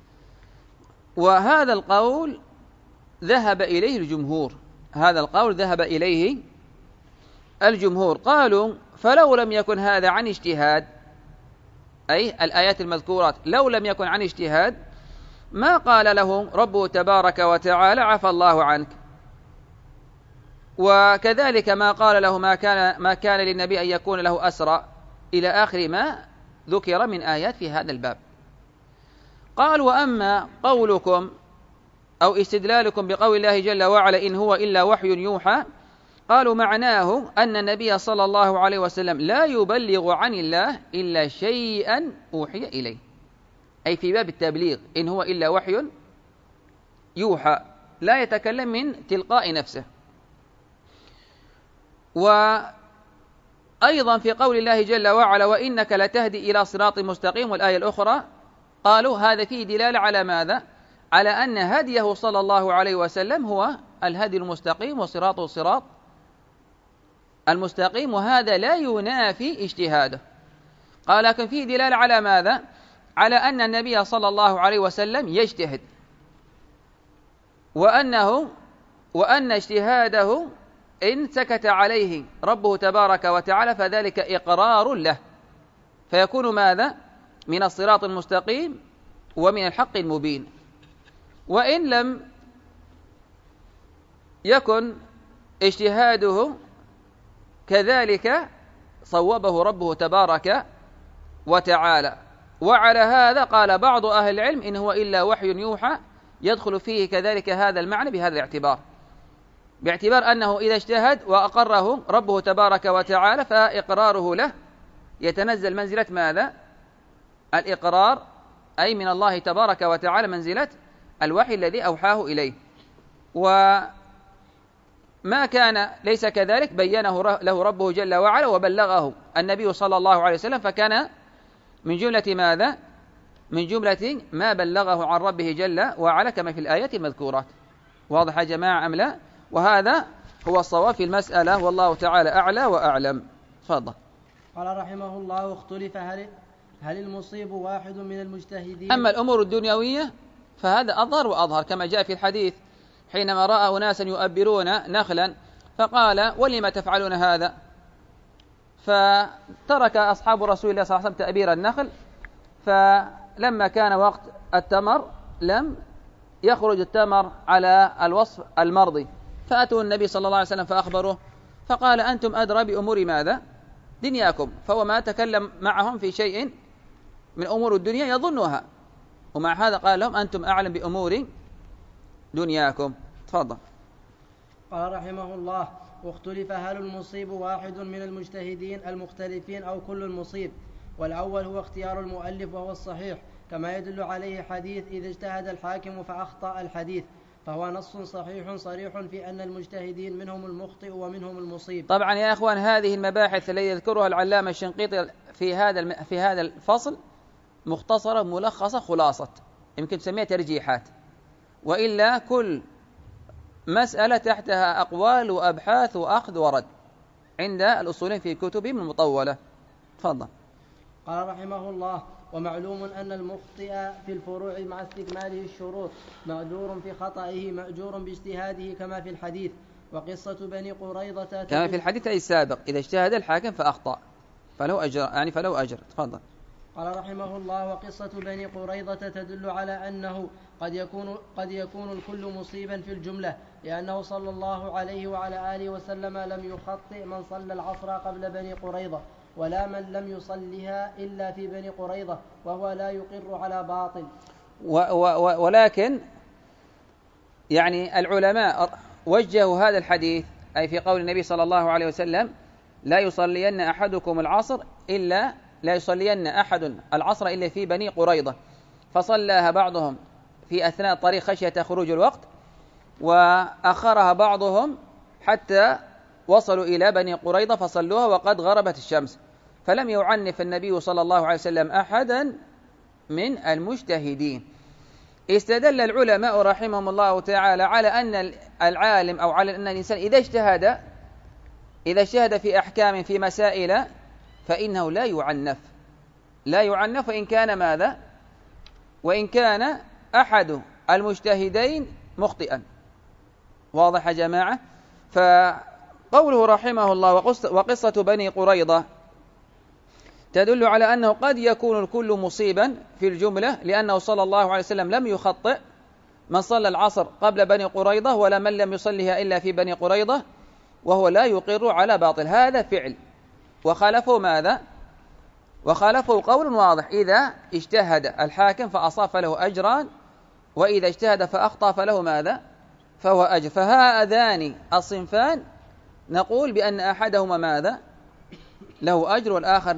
وهذا القول ذهب إليه الجمهور، هذا القول ذهب إليه الجمهور. قالوا فلو لم يكن هذا عن اجتهاد، أي الآيات المذكورات لو لم يكن عن اجتهاد ما قال له ربه تبارك وتعالى عفى الله عنك، وكذلك ما قال له ما كان للنبي أن يكون له أسرى إلى آخر ما ذكر من آيات في هذا الباب. قال وأما قولكم أو استدلالكم بقول الله جل وعلا إن هو إلا وحي يوحى، قالوا معناه أن النبي صلى الله عليه وسلم لا يبلغ عن الله إلا شيئا أوحي إليه، أي في باب التبليغ إن هو إلا وحي يوحى، لا يتكلم من تلقاء نفسه. وأيضا في قول الله جل وعلا وإنك لتهدي إلى صراط مستقيم، والآية الأخرى، قالوا هذا فيه دلالة على ماذا؟ على أن هديه صلى الله عليه وسلم هو الهدي المستقيم، وصراطه صراط المستقيم، وهذا لا ينافي اجتهاده. قال لكن فيه دلالة على ماذا؟ على أن النبي صلى الله عليه وسلم يجتهد، وأن اجتهاده إن سكت عليه ربه تبارك وتعالى فذلك إقرار له، فيكون ماذا؟ من الصراط المستقيم ومن الحق المبين. وإن لم يكن اجتهاده كذلك صوبه ربه تبارك وتعالى. وعلى هذا قال بعض أهل العلم إن هو إلا وحي يوحى، يدخل فيه كذلك هذا المعنى بهذا الاعتبار، باعتبار أنه إذا اجتهد وأقره ربه تبارك وتعالى فإقراره له يتنزل منزلة ماذا؟ الإقرار، أي من الله تبارك وتعالى منزلة الوحي الذي أوحاه إليه. وما كان ليس كذلك بينه له ربه جل وعلا وبلغه النبي صلى الله عليه وسلم، فكان من جملة ماذا؟ من جملة ما بلغه عن ربه جل وعلا كما في الآيات المذكورات. واضح يا جماعة أم لا؟ وهذا هو الصواب في المسألة، والله تعالى أعلى وأعلم. تفضل. قال رحمه الله اختلف هل المصيب واحد من المجتهدين؟ أما الأمور الدنيوية فهذا أظهر وأظهر، كما جاء في الحديث حينما رأى أناسا يؤبرون نخلا فقال ولم تفعلون هذا؟ فترك أصحاب رسول الله صلى الله عليه وسلم تأبير النخل، فلما كان وقت التمر لم يخرج التمر على الوصف المرضي، فأتوا النبي صلى الله عليه وسلم فأخبروه، فقال أنتم أدرى بأمور ماذا؟ دنياكم. فهو ما تكلم معهم في شيء من أمور الدنيا يظنها، ومع هذا قال لهم أنتم أعلم بأمور دنياكم. تفضل. قال رحمه الله: واختلف هل المصيب واحد من المجتهدين المختلفين أو كل المصيب، والأول هو اختيار المؤلف وهو الصحيح، كما يدل عليه حديث إذا اجتهد الحاكم فأخطأ الحديث، فهو نص صحيح صريح في أن المجتهدين منهم المخطئ ومنهم المصيب. طبعا يا أخوان، هذه المباحث التي يذكرها العلامة الشنقيطي في هذا الفصل مختصرة ملخصة خلاصة، يمكن تسميها ترجيحات، وإلا كل مسألة تحتها أقوال وأبحاث وأخذ ورد عند الأصولين في كتبهم المطولة. تفضل. قال رحمه الله: ومعلوم أن المخطئ في الفروع مع استكماله الشروط معذور في خطئه مأجور باجتهاده، كما في الحديث. وقصة بني قريظة كما في الحديث السابق: إذا اجتهد الحاكم فأخطأ فله أجر، يعني فله أجر. تفضل. قال رحمه الله: وقصة بني قريظة تدل على أنه قد يكون الكل مصيبا في الجملة، لأنه صلى الله عليه وعلى آله وسلم لم يخطئ من صلى العصر قبل بني قريظة، ولا من لم يصلها إلا في بني قريظة، وهو لا يقر على باطل. ولكن يعني العلماء وجهوا هذا الحديث، أي في قول النبي صلى الله عليه وسلم: لا يصلين أحد العصر إلا في بني قريظة، فصلىها بعضهم في أثناء الطريق خشية خروج الوقت، وأخرها بعضهم حتى وصلوا إلى بني قريظة فصلوها وقد غربت الشمس، فلم يعنف النبي صلى الله عليه وسلم أحدا من المجتهدين. استدل العلماء رحمهم الله تعالى على أن العالم أو على أن الإنسان إذا اجتهد في أحكام في مسائل فإنه لا يعنف وإن كان ماذا؟ وإن كان أحد المجتهدين مخطئا. واضح يا جماعة؟ فقوله رحمه الله: وقصة بني قريظة تدل على أنه قد يكون الكل مصيبا في الجملة، لأنه صلى الله عليه وسلم لم يخطئ من صلى العصر قبل بني قريظة ولا من لم يصلها إلا في بني قريظة، وهو لا يقر على باطل. هذا فعل. وخالفه ماذا؟ وخالفه قول واضح: إذا اجتهد الحاكم فأصاب فله أجران، وإذا اجتهد فأخطأ فله ماذا؟ فهو أجر. فهذان الصنفان نقول بأن أحدهما ماذا؟ له أجر، والآخر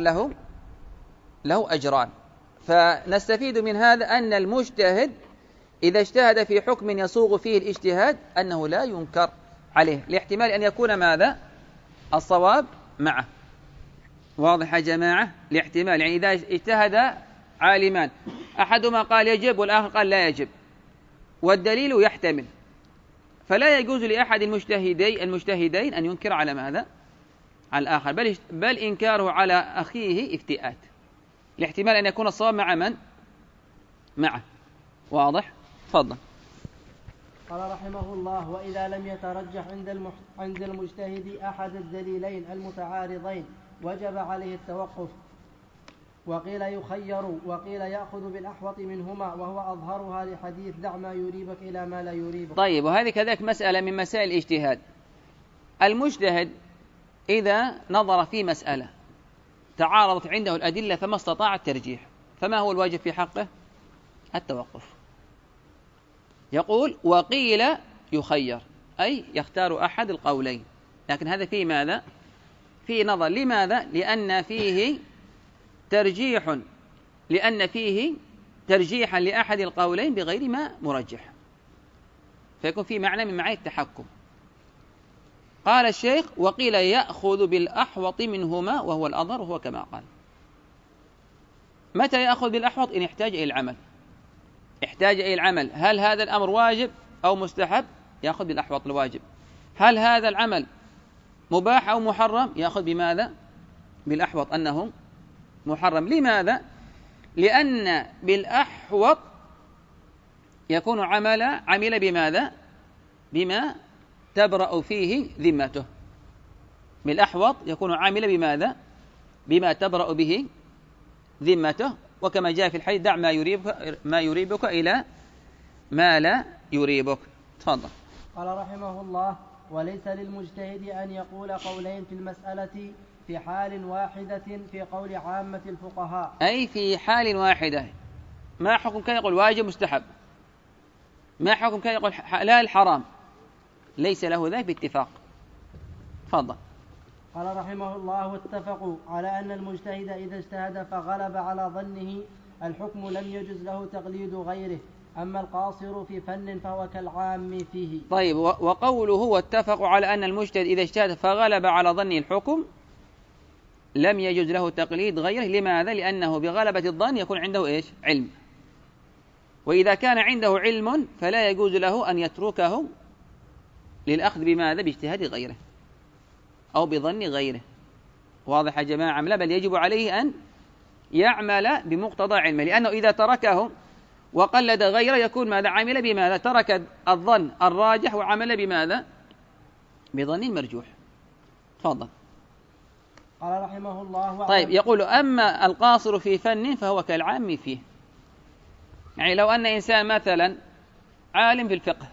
له أجران. فنستفيد من هذا أن المجتهد إذا اجتهد في حكم يسوغ فيه الاجتهاد أنه لا ينكر عليه، لاحتمال أن يكون ماذا؟ الصواب معه. واضح يا جماعة؟ لاحتمال، يعني إذا اجتهد عالمان أحدهما قال يجب والآخر قال لا يجب، والدليل يحتمل، فلا يجوز لأحد المجتهدين أن ينكر على ماذا؟ على الآخر، بل إنكاره على أخيه افتئات، لاحتمال أن يكون الصواب مع من؟ معه. واضح؟ تفضل. قال رحمه الله: وإذا لم يترجح عند المجتهد أحد الدليلين المتعارضين وجب عليه التوقف، وقيل يخير، وقيل يأخذ بالأحوط منهما، وهو أظهرها لحديث: دع ما يريبك إلى ما لا يريبك. طيب، وهذه كذلك مسألة من مسائل الاجتهاد. المجتهد إذا نظر في مسألة تعارضت عنده الأدلة فما استطاع الترجيح، فما هو الواجب في حقه؟ التوقف. يقول: وقيل يخير، أي يختار أحد القولين، لكن هذا فيه ماذا؟ فيه نظر. لماذا؟ لأن فيه ترجيحا لأحد القولين بغير ما مرجح، فيكون فيه معنى من معاني التحكم. قال الشيخ: وقيل يأخذ بالأحوط منهما، وهو الأظهر، وهو كما قال. متى يأخذ بالأحوط؟ إن احتاج إلى العمل، هل هذا الأمر واجب أو مستحب؟ يأخذ بالأحوط الواجب. هل هذا العمل مباح أو محرم؟ يأخذ بماذا؟ بالأحوط أنه محرم. لماذا؟ لأن بالأحوط يكون عمل بماذا؟ بما تبرأ فيه ذمته. بالأحوط يكون عامل بماذا؟ بما تبرأ به ذمته، وكما جاء في الحديث: دع ما يريبك إلى ما لا يريبك. تفضل. قال رحمه الله: وليس للمجتهد أن يقول قولين في المسألة في حال واحدة في قول عامة الفقهاء. أي في حال واحدة. ما حكم كان يقول واجب مستحب؟ ما حكم كان يقول حلال حرام؟ ليس له ذلك باتفاق. تفضل. قال رحمه الله: واتفقوا على أن المجتهد إذا اجتهد فغلب على ظنه الحكم لم يجز له تقليد غيره، أما القاصر في فن فهو كالعام فيه. طيب، وقوله واتفقوا على أن المجتهد إذا اجتهد فغلب على ظنه الحكم لم يجز له تقليد غيره. لماذا؟ لأنه بغلبة الظن يكون عنده إيش؟ علم، وإذا كان عنده علم فلا يجوز له أن يتركه للأخذ بماذا؟ باجتهاد غيره أو بظن غيره. واضح يا جماعة؟ لا، بل يجب عليه أن يعمل بمقتضى علمه، لأنه إذا تركه وقلد غيره يكون ماذا؟ عمل بماذا؟ ترك الظن الراجح وعمل بماذا؟ بظن مرجوح. تفضل. قال رحمه الله: طيب، يقول أما القاصر في فن فهو كالعام فيه. يعني لو أن إنسان مثلا عالم في الفقه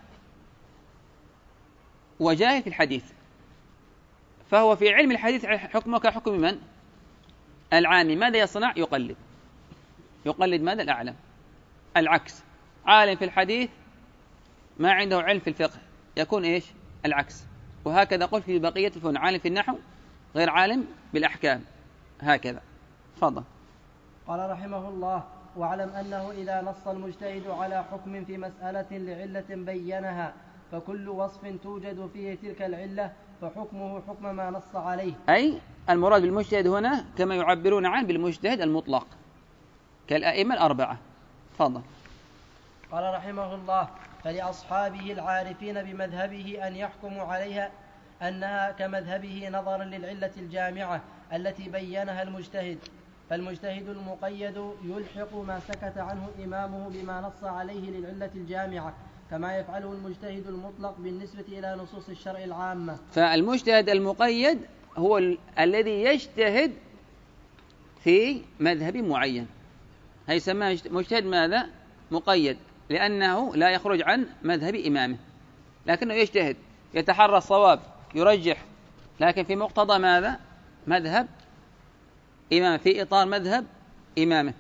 وجاهل في الحديث، فهو في علم الحديث حكمه كحكم من؟ العام. ماذا يصنع؟ يقلد ماذا؟ الأعلم. العكس، عالم في الحديث ما عنده علم في الفقه يكون إيش؟ العكس. وهكذا قل في بقية الفنون، عالم في النحو غير عالم بالأحكام، هكذا. تفضل. قال رحمه الله: واعلم أنه إذا نص المجتهد على حكم في مسألة لعلة بينها فكل وصف توجد فيه تلك العلة فحكمه حكم ما نص عليه. أي المراد بالمجتهد هنا كما يعبرون عنه بالمجتهد المطلق كالأئمة الأربعة. تفضل. قال رحمه الله: فلأصحابه العارفين بمذهبه أن يحكموا عليها أنها كمذهبه نظرا للعلة الجامعة التي بينها المجتهد، فالمجتهد المقيد يلحق ما سكت عنه إمامه بما نص عليه للعلة الجامعة، كما يفعله المجتهد المطلق بالنسبة إلى نصوص الشرع العامة. فالمجتهد المقيد هو الذي يجتهد في مذهب معين، هيسمى مجتهد ماذا؟ مقيد، لأنه لا يخرج عن مذهب إمامه، لكنه يجتهد، يتحرى الصواب، يرجح، لكن في مقتضى ماذا؟ مذهب إمامه، في إطار مذهب إمامه.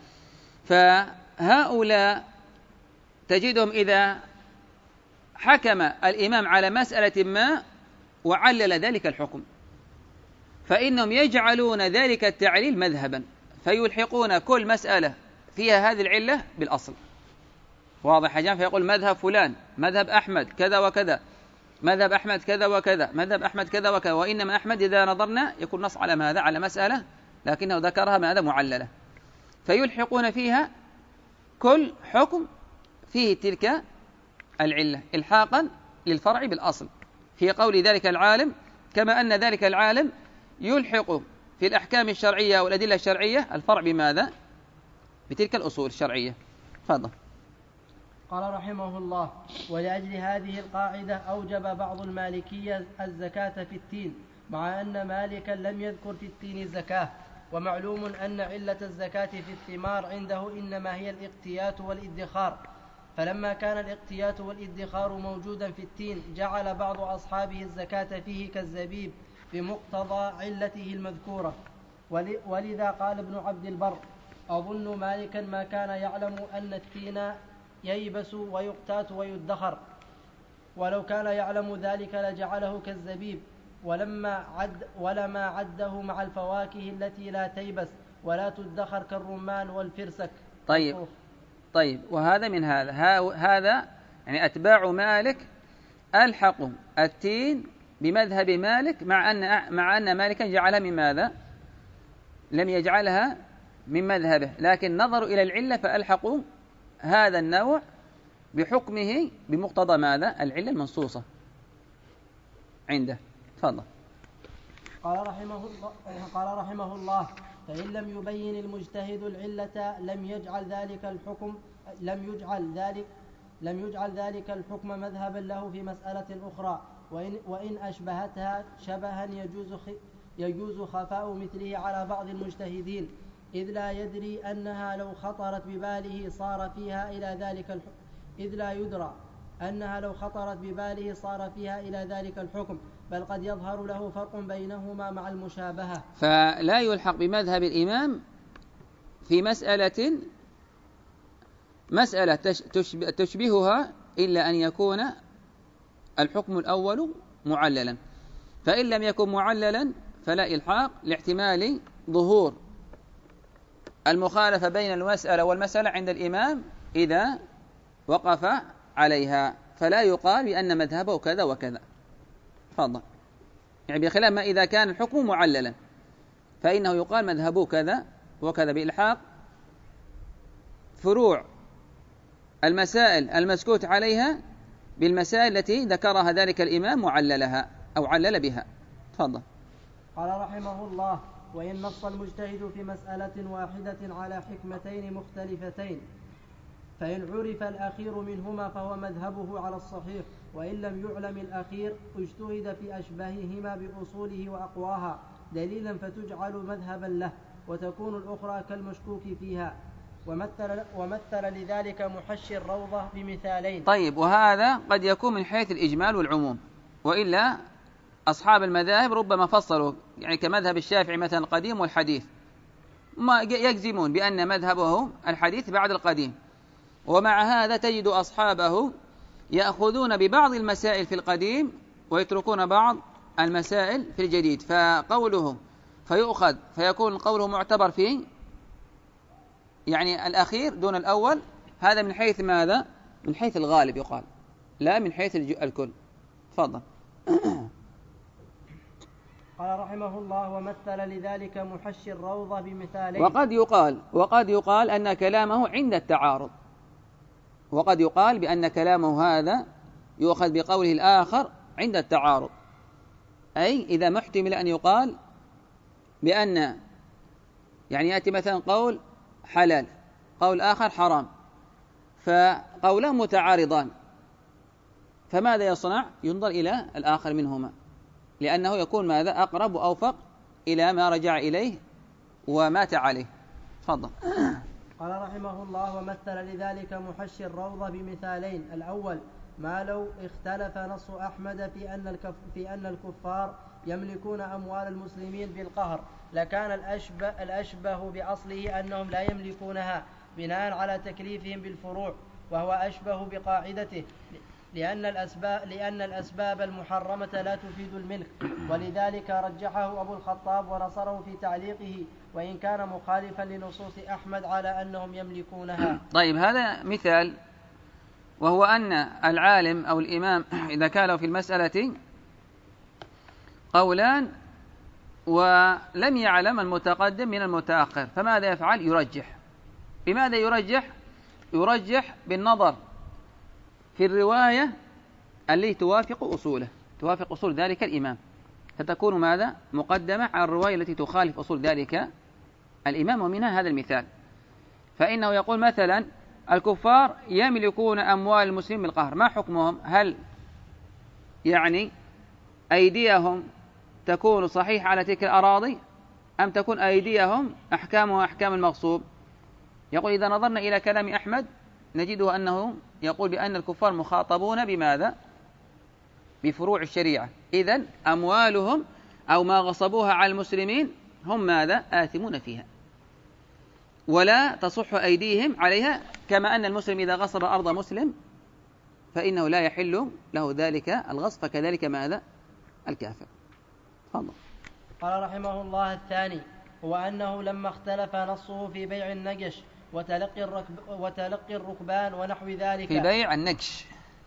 فهؤلاء تجدهم إذا حكم الإمام على مسألة ما وعلل ذلك الحكم فإنهم يجعلون ذلك التعليل مذهبا، فيلحقون كل مسألة فيها هذه العلة بالأصل. واضح يا جماعة؟ فيقول مذهب فلان، مذهب أحمد كذا وكذا، مذهب أحمد كذا وكذا، مذهب أحمد كذا وكذا، وإنما أحمد إذا نظرنا يكون نص على ماذا؟ على مسألة لكنه ذكرها ماذا؟ معللة، فيلحقون فيها كل حكم فيه تلك العلة إلحاقا للفرع بالأصل، في قول ذلك العالم، كما أن ذلك العالم يلحق في الأحكام الشرعية والأدلة الشرعية الفرع بماذا؟ بتلك الأصول الشرعية. تفضل. قال رحمه الله: ولأجل هذه القاعدة أوجب بعض المالكية الزكاة في التين، مع أن مالكا لم يذكر في التين الزكاة، ومعلوم أن علة الزكاة في الثمار عنده إنما هي الاقتيات والادخار، فلما كان الاقتيات والادخار موجودا في التين جعل بعض أصحابه الزكاة فيه كالزبيب بمقتضى علته المذكورة. ولذا قال ابن عبد البر: أظن مالكا ما كان يعلم أن التين ييبس ويقتات ويدخر، ولو كان يعلم ذلك لجعله كالزبيب ولما عده مع الفواكه التي لا تيبس ولا تدخر كالرمان والفرسك. طيب، وهذا من هذا يعني أتباع مالك ألحقوا التين بمذهب مالك، مع أن مالكا جعلها من ماذا؟ لم يجعلها من مذهبه، لكن نظروا إلى العلة فألحقوا هذا النوع بحكمه بمقتضى ماذا؟ العلة المنصوصة عنده. تفضل. قال رحمه الله: فإن لم يبين المجتهد العلة لم يجعل ذلك الحكم مذهبا له في مسألة أخرى، وإن أشبهتها شبها يجوز خفاء مثله على بعض المجتهدين، إذ لا يدري أنها لو خطرت بباله صار فيها إلى ذلك الحكم، بل قد يظهر له فرق بينهما مع المشابهة. فلا يلحق بمذهب الإمام في مسألة تشبهها إلا أن يكون الحكم الأول معللا، فإن لم يكن معللا فلا إلحاق لاحتمال ظهور المخالفة بين المسألة والمسألة عند الإمام إذا وقف عليها، فلا يقال بأن مذهبه كذا وكذا. تفضل. يعني بخلاف ما إذا كان الحكم معللا فإنه يقال مذهبه كذا وكذا، بإلحاق فروع المسائل المسكوت عليها بالمسائل التي ذكرها ذلك الإمام معللها أو علل بها. تفضل. قال رحمه الله: وإن نص المجتهد في مسألة واحدة على حكمتين مختلفتين فإن عرف الأخير منهما فهو مذهبه على الصحيح، وإن لم يعلم الأخير اجتهد في أشباههما بأصوله وأقواها دليلا فتجعل مذهبا له، وتكون الأخرى كالمشكوك فيها. ومثل لذلك محشي الروضة بمثالين. طيب، وهذا قد يكون من حيث الإجمال والعموم، وإلا أصحاب المذاهب ربما فصلوا، يعني كمذهب الشافعي مثلا القديم والحديث، ما يجزمون بأن مذهبه الحديث بعد القديم، ومع هذا تجد أصحابه يأخذون ببعض المسائل في القديم ويتركون بعض المسائل في الجديد، فقوله فيؤخذ فيكون قوله معتبر فيه يعني الأخير دون الأول، هذا من حيث ماذا؟ من حيث الغالب يقال، لا من حيث الكل. تفضل. قال رحمه الله: ومثل لذلك محشي الروضة بمثالين. وقد يقال أن كلامه عند التعارض، وقد يقال بأن كلامه هذا يؤخذ بقوله الآخر عند التعارض، أي إذا ما احتمل أن يقال بأن يعني يأتي مثلا قول حلال قول آخر حرام، فقولان متعارضان، فماذا يصنع؟ ينظر إلى الآخر منهما، لأنه يكون ماذا؟ أقرب وأوفق إلى ما رجع إليه ومات عليه. تفضل. قال رحمه الله: ومثل لذلك محشي الروضة بمثالين. الأول: ما لو اختلف نص أحمد في أن الكفار يملكون أموال المسلمين بالقهر، لكان الأشبه بأصله أنهم لا يملكونها بناء على تكليفهم بالفروع، وهو أشبه بقاعدته، لأن الأسباب المحرمة لا تفيد الملك، ولذلك رجحه أبو الخطاب ونصره في تعليقه، وإن كان مخالفا لنصوص أحمد على أنهم يملكونها. طيب، هذا مثال، وهو أن العالم أو الإمام إذا كان له في المسألة قولان ولم يعلم المتقدم من المتأخر، فماذا يفعل؟ يرجح. بماذا يرجح؟ يرجح بالنظر في الرواية التي توافق أصوله، توافق أصول ذلك الإمام، فتكون ماذا؟ مقدمة على الرواية التي تخالف أصول ذلك الإمام. ومنها هذا المثال، فإنه يقول مثلا الكفار يملكون أموال المسلمين بالقهر، ما حكمهم؟ هل يعني أيديهم تكون صحيحة على تلك الأراضي أم تكون أيديهم أحكامها أحكام المغصوب؟ يقول إذا نظرنا إلى كلام أحمد نجده أنه يقول بأن الكفار مخاطبون بماذا؟ بفروع الشريعة، إذن أموالهم أو ما غصبوها على المسلمين هم ماذا؟ آثمون فيها، ولا تصح أيديهم عليها، كما أن المسلم إذا غصب أرض مسلم فإنه لا يحل له ذلك الغصب، فكذلك ماذا؟ الكافر. تفضل. قال رحمه الله: الثاني هو أنه لما اختلف نصه في بيع النجش وتلقي الركبان ونحو ذلك، في بيع النجش،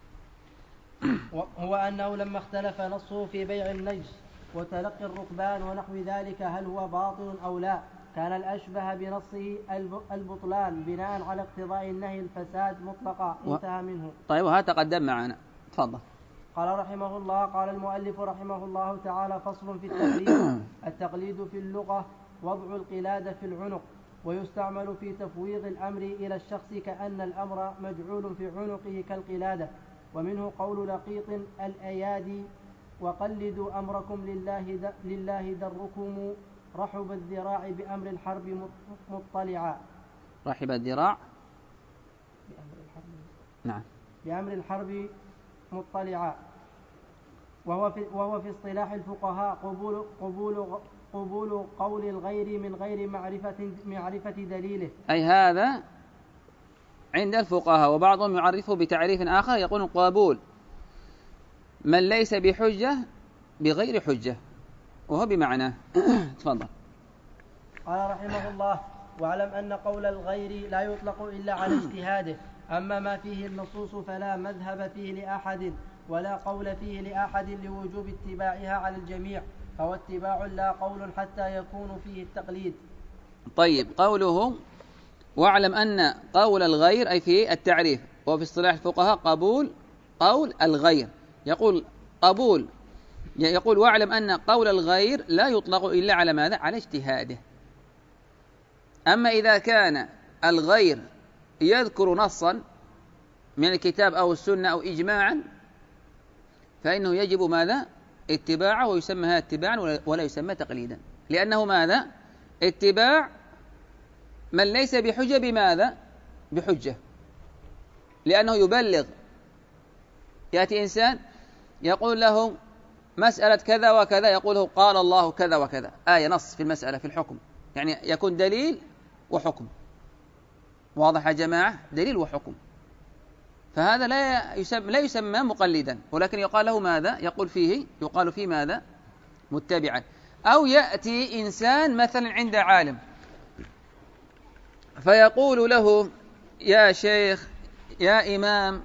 هو أنه لما اختلف نصه في بيع النجش وتلقي الركبان ونحو ذلك هل هو باطل أو لا، كان الأشبه بنصه البطلان بناء على اقتضاء النهي الفساد مطلقا، انتهى منه. طيب، وهذا تقدم معنا. تفضل. قال رحمه الله: قال المؤلف رحمه الله تعالى: فصل في التقليد. التقليد في اللغة وضع القلادة في العنق، ويستعمل في تفويض الأمر إلى الشخص كأن الأمر مجعول في عنقه كالقلادة، ومنه قول لقيط الأيادي: وقلدوا أمركم لله دركم رحب الذراع بأمر الحرب مطلعا. رحب الذراع نعم بأمر الحرب مطلعا. وهو في اصطلاح الفقهاء قبول قول الغير من غير معرفة دليله، أي هذا عند الفقهاء، وبعضهم يعرفه بتعريف آخر يقول قبول من ليس بحجة بغير حجة، وهو بمعناه. تفضل. قال رحمه الله: واعلم أن قول الغير لا يطلق إلا على اجتهاده، أما ما فيه النصوص فلا مذهب فيه لأحد ولا قول فيه لأحد لوجوب اتباعها على الجميع، فهو اتباع لا قول حتى يكون فيه التقليد. طيب، قوله واعلم أن قول الغير أي في التعريف، وفي اصطلاح الفقهاء قبول قول الغير. يقول واعلم أن قول الغير لا يطلق إلا على ماذا؟ على اجتهاده. أما إذا كان الغير يذكر نصا من الكتاب أو السنة أو إجماعا، فإنه يجب ماذا؟ اتباعه، ويسمى هذا اتباعا ولا يسمى تقليدا، لأنه ماذا؟ اتباع من ليس بحجة. بماذا؟ بحجة، لأنه يبلغ. يأتي إنسان يقول له مسألة كذا وكذا، يقول له قال الله كذا وكذا، آية نص في المسألة في الحكم، يعني يكون دليل وحكم. واضح يا جماعة؟ دليل وحكم. فهذا لا يسمى مقلدا، ولكن يقال له ماذا؟ يقال فيه ماذا؟ متبعا. أو يأتي إنسان مثلا عند عالم فيقول له يا شيخ يا إمام،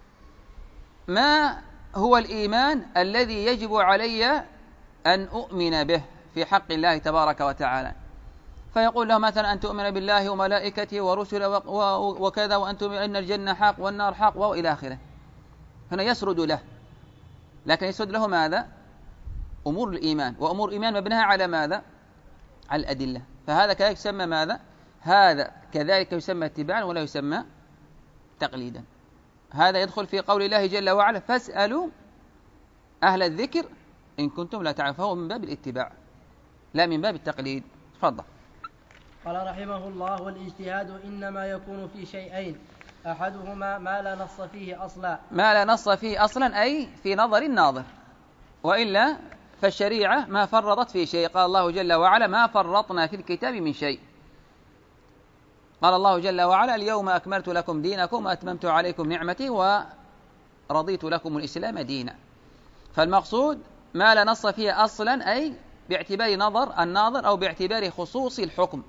ما هو الإيمان الذي يجب علي أن أؤمن به في حق الله تبارك وتعالى؟ فيقول له مثلا أن تؤمن بالله وملائكته ورسله وكذا، وأن تؤمن أن الجنة حق والنار حق وإلى آخره. هنا يسرد له، لكن يسرد له ماذا؟ أمور الإيمان، وأمور الإيمان مبناها على ماذا؟ على الأدلة. فهذا كذلك يسمى ماذا؟ هذا كذلك يسمى اتباعا ولا يسمى تقليدا. هذا يدخل في قول الله جل وعلا: فاسألوا أهل الذكر إن كنتم لا تعلمون، فهو من باب الاتباع لا من باب التقليد. تفضل. قال رحمه الله: والاجتهاد إنما يكون في شيئين، أحدهما ما لا نص فيه أصلا. ما لا نص فيه أصلا أي في نظر الناظر، وإلا فالشريعة ما فرطت في شيء. قال الله جل وعلا: ما فرطنا في الكتاب من شيء. قال الله جل وعلا: اليوم أكملت لكم دينكم وأتممت عليكم نعمتي ورضيت لكم الإسلام دينا. فالمقصود ما لا نص فيه أصلا أي باعتبار نظر الناظر، أو باعتبار خصوص الحكم،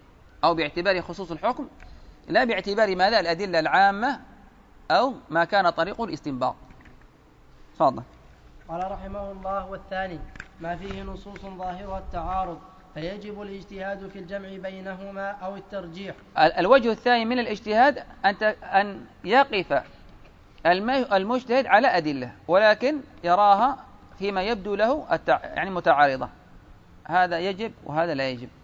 لا باعتبار ماذا؟ الأدلة العامة أو ما كان طريق الاستنباط. تفضل. قال رحمه الله: والثاني ما فيه نصوص ظاهرها التعارض، فيجب الاجتهاد في الجمع بينهما أو الترجيح. الوجه الثاني من الاجتهاد أن يقف المجتهد على أدلة، ولكن يراها فيما يبدو له يعني متعارضة. هذا يجب وهذا لا يجب.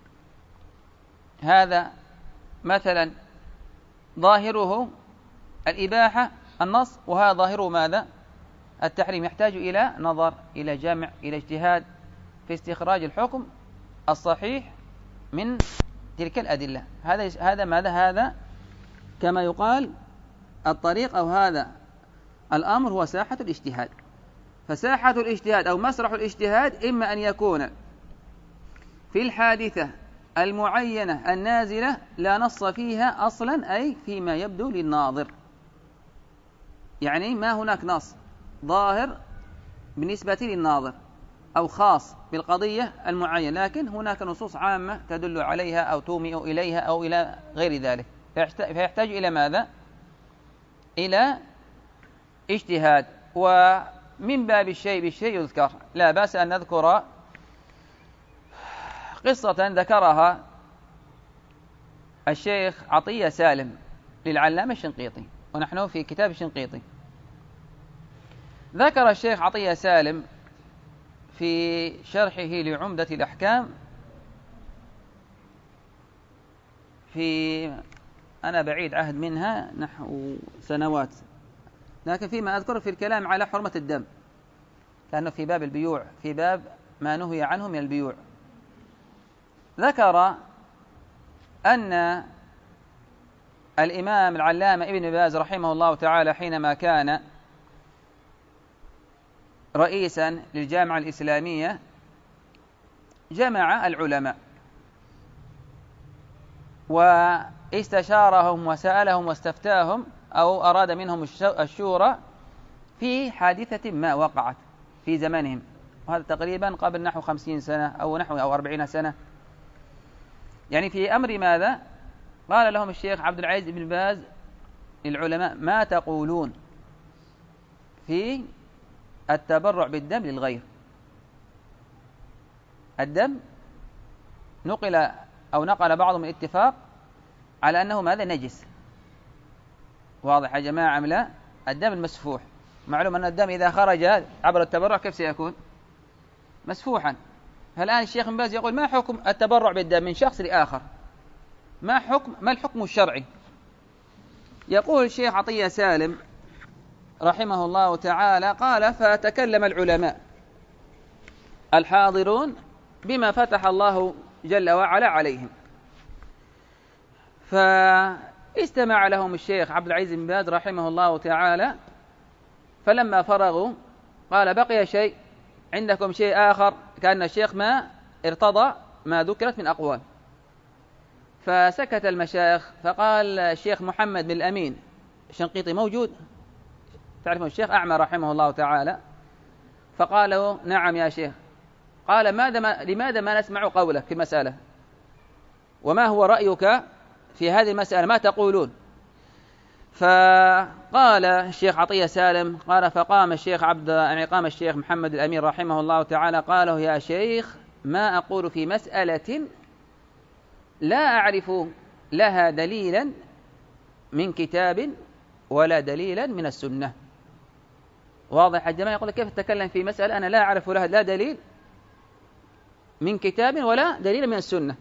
هذا مثلا ظاهره الإباحة النص، وهذا ظاهره ماذا؟ التحريم. يحتاج إلى نظر، إلى جمع، إلى اجتهاد في استخراج الحكم الصحيح من تلك الأدلة. هذا ماذا؟ هذا كما يقال الطريق، أو هذا الأمر هو ساحة الاجتهاد. فساحة الاجتهاد أو مسرح الاجتهاد إما أن يكون في الحادثة المعينة النازلة لا نص فيها أصلا، أي فيما يبدو للناظر، يعني ما هناك نص ظاهر بالنسبة للناظر أو خاص بالقضية المعينة، لكن هناك نصوص عامة تدل عليها أو تومئ إليها أو إلى غير ذلك، فيحتاج إلى ماذا؟ إلى اجتهاد. ومن باب الشيء بالشيء يذكر. لا بأس أن نذكر قصة ذكرها الشيخ عطية سالم للعلامة الشنقيطي، ونحن في كتاب الشنقيطي. ذكر الشيخ عطية سالم في شرحه لعمدة الأحكام أنا بعيد عهد منها نحو سنوات، لكن فيما أذكر في الكلام على حرمة الدم، كأنه في باب البيوع، في باب ما نهي عنه من البيوع. ذكر أن الإمام العلامة ابن باز رحمه الله تعالى حينما كان رئيسا للجامعة الإسلامية جمع العلماء واستشارهم وسألهم واستفتاهم، أو أراد منهم الشورى، في حادثة ما وقعت في زمانهم، وهذا تقريبا قبل نحو 50 سنة أو نحو 40 سنة. يعني في أمر ماذا؟ قال لهم الشيخ عبد العزيز بن باز للعلماء: ما تقولون في التبرع بالدم للغير؟ الدم نقل بعضهم الاتفاق على أنه ماذا؟ نجس. واضح يا جماعة أم لا؟ الدم المسفوح، معلوم أن الدم إذا خرج عبر التبرع كيف سيكون؟ مسفوحا. فالآن الشيخ بن باز يقول: ما حكم التبرع بالدم من شخص لآخر؟ ما الحكم الشرعي؟ يقول الشيخ عطية سالم رحمه الله تعالى: قال: فتكلم العلماء الحاضرون بما فتح الله جل وعلا عليهم، فاستمع لهم الشيخ عبد العزيز بن باز رحمه الله تعالى، فلما فرغوا قال: بقي شيء عندكم، شيء آخر؟ كأن الشيخ ما ارتضى ما ذكرت من أقوال. فسكت المشايخ، فقال الشيخ محمد بن الأمين الشنقيطي موجود، تعرفون الشيخ أعمى رحمه الله تعالى، فقال له: نعم يا شيخ. قال: لماذا ما نسمع قولك في المسألة؟ وما هو رأيك في هذه المسألة؟ ما تقولون؟ فقال الشيخ عطية سالم: قال: فقام قام الشيخ محمد الأمين رحمه الله تعالى، قال له: يا شيخ، ما أقول في مسألة لا أعرف لها دليلا من كتاب ولا دليلا من السنة. واضح يا جماعة؟ يقول: كيف تتكلم في مسألة أنا لا أعرف لها لا دليل من كتاب ولا دليل من السنة؟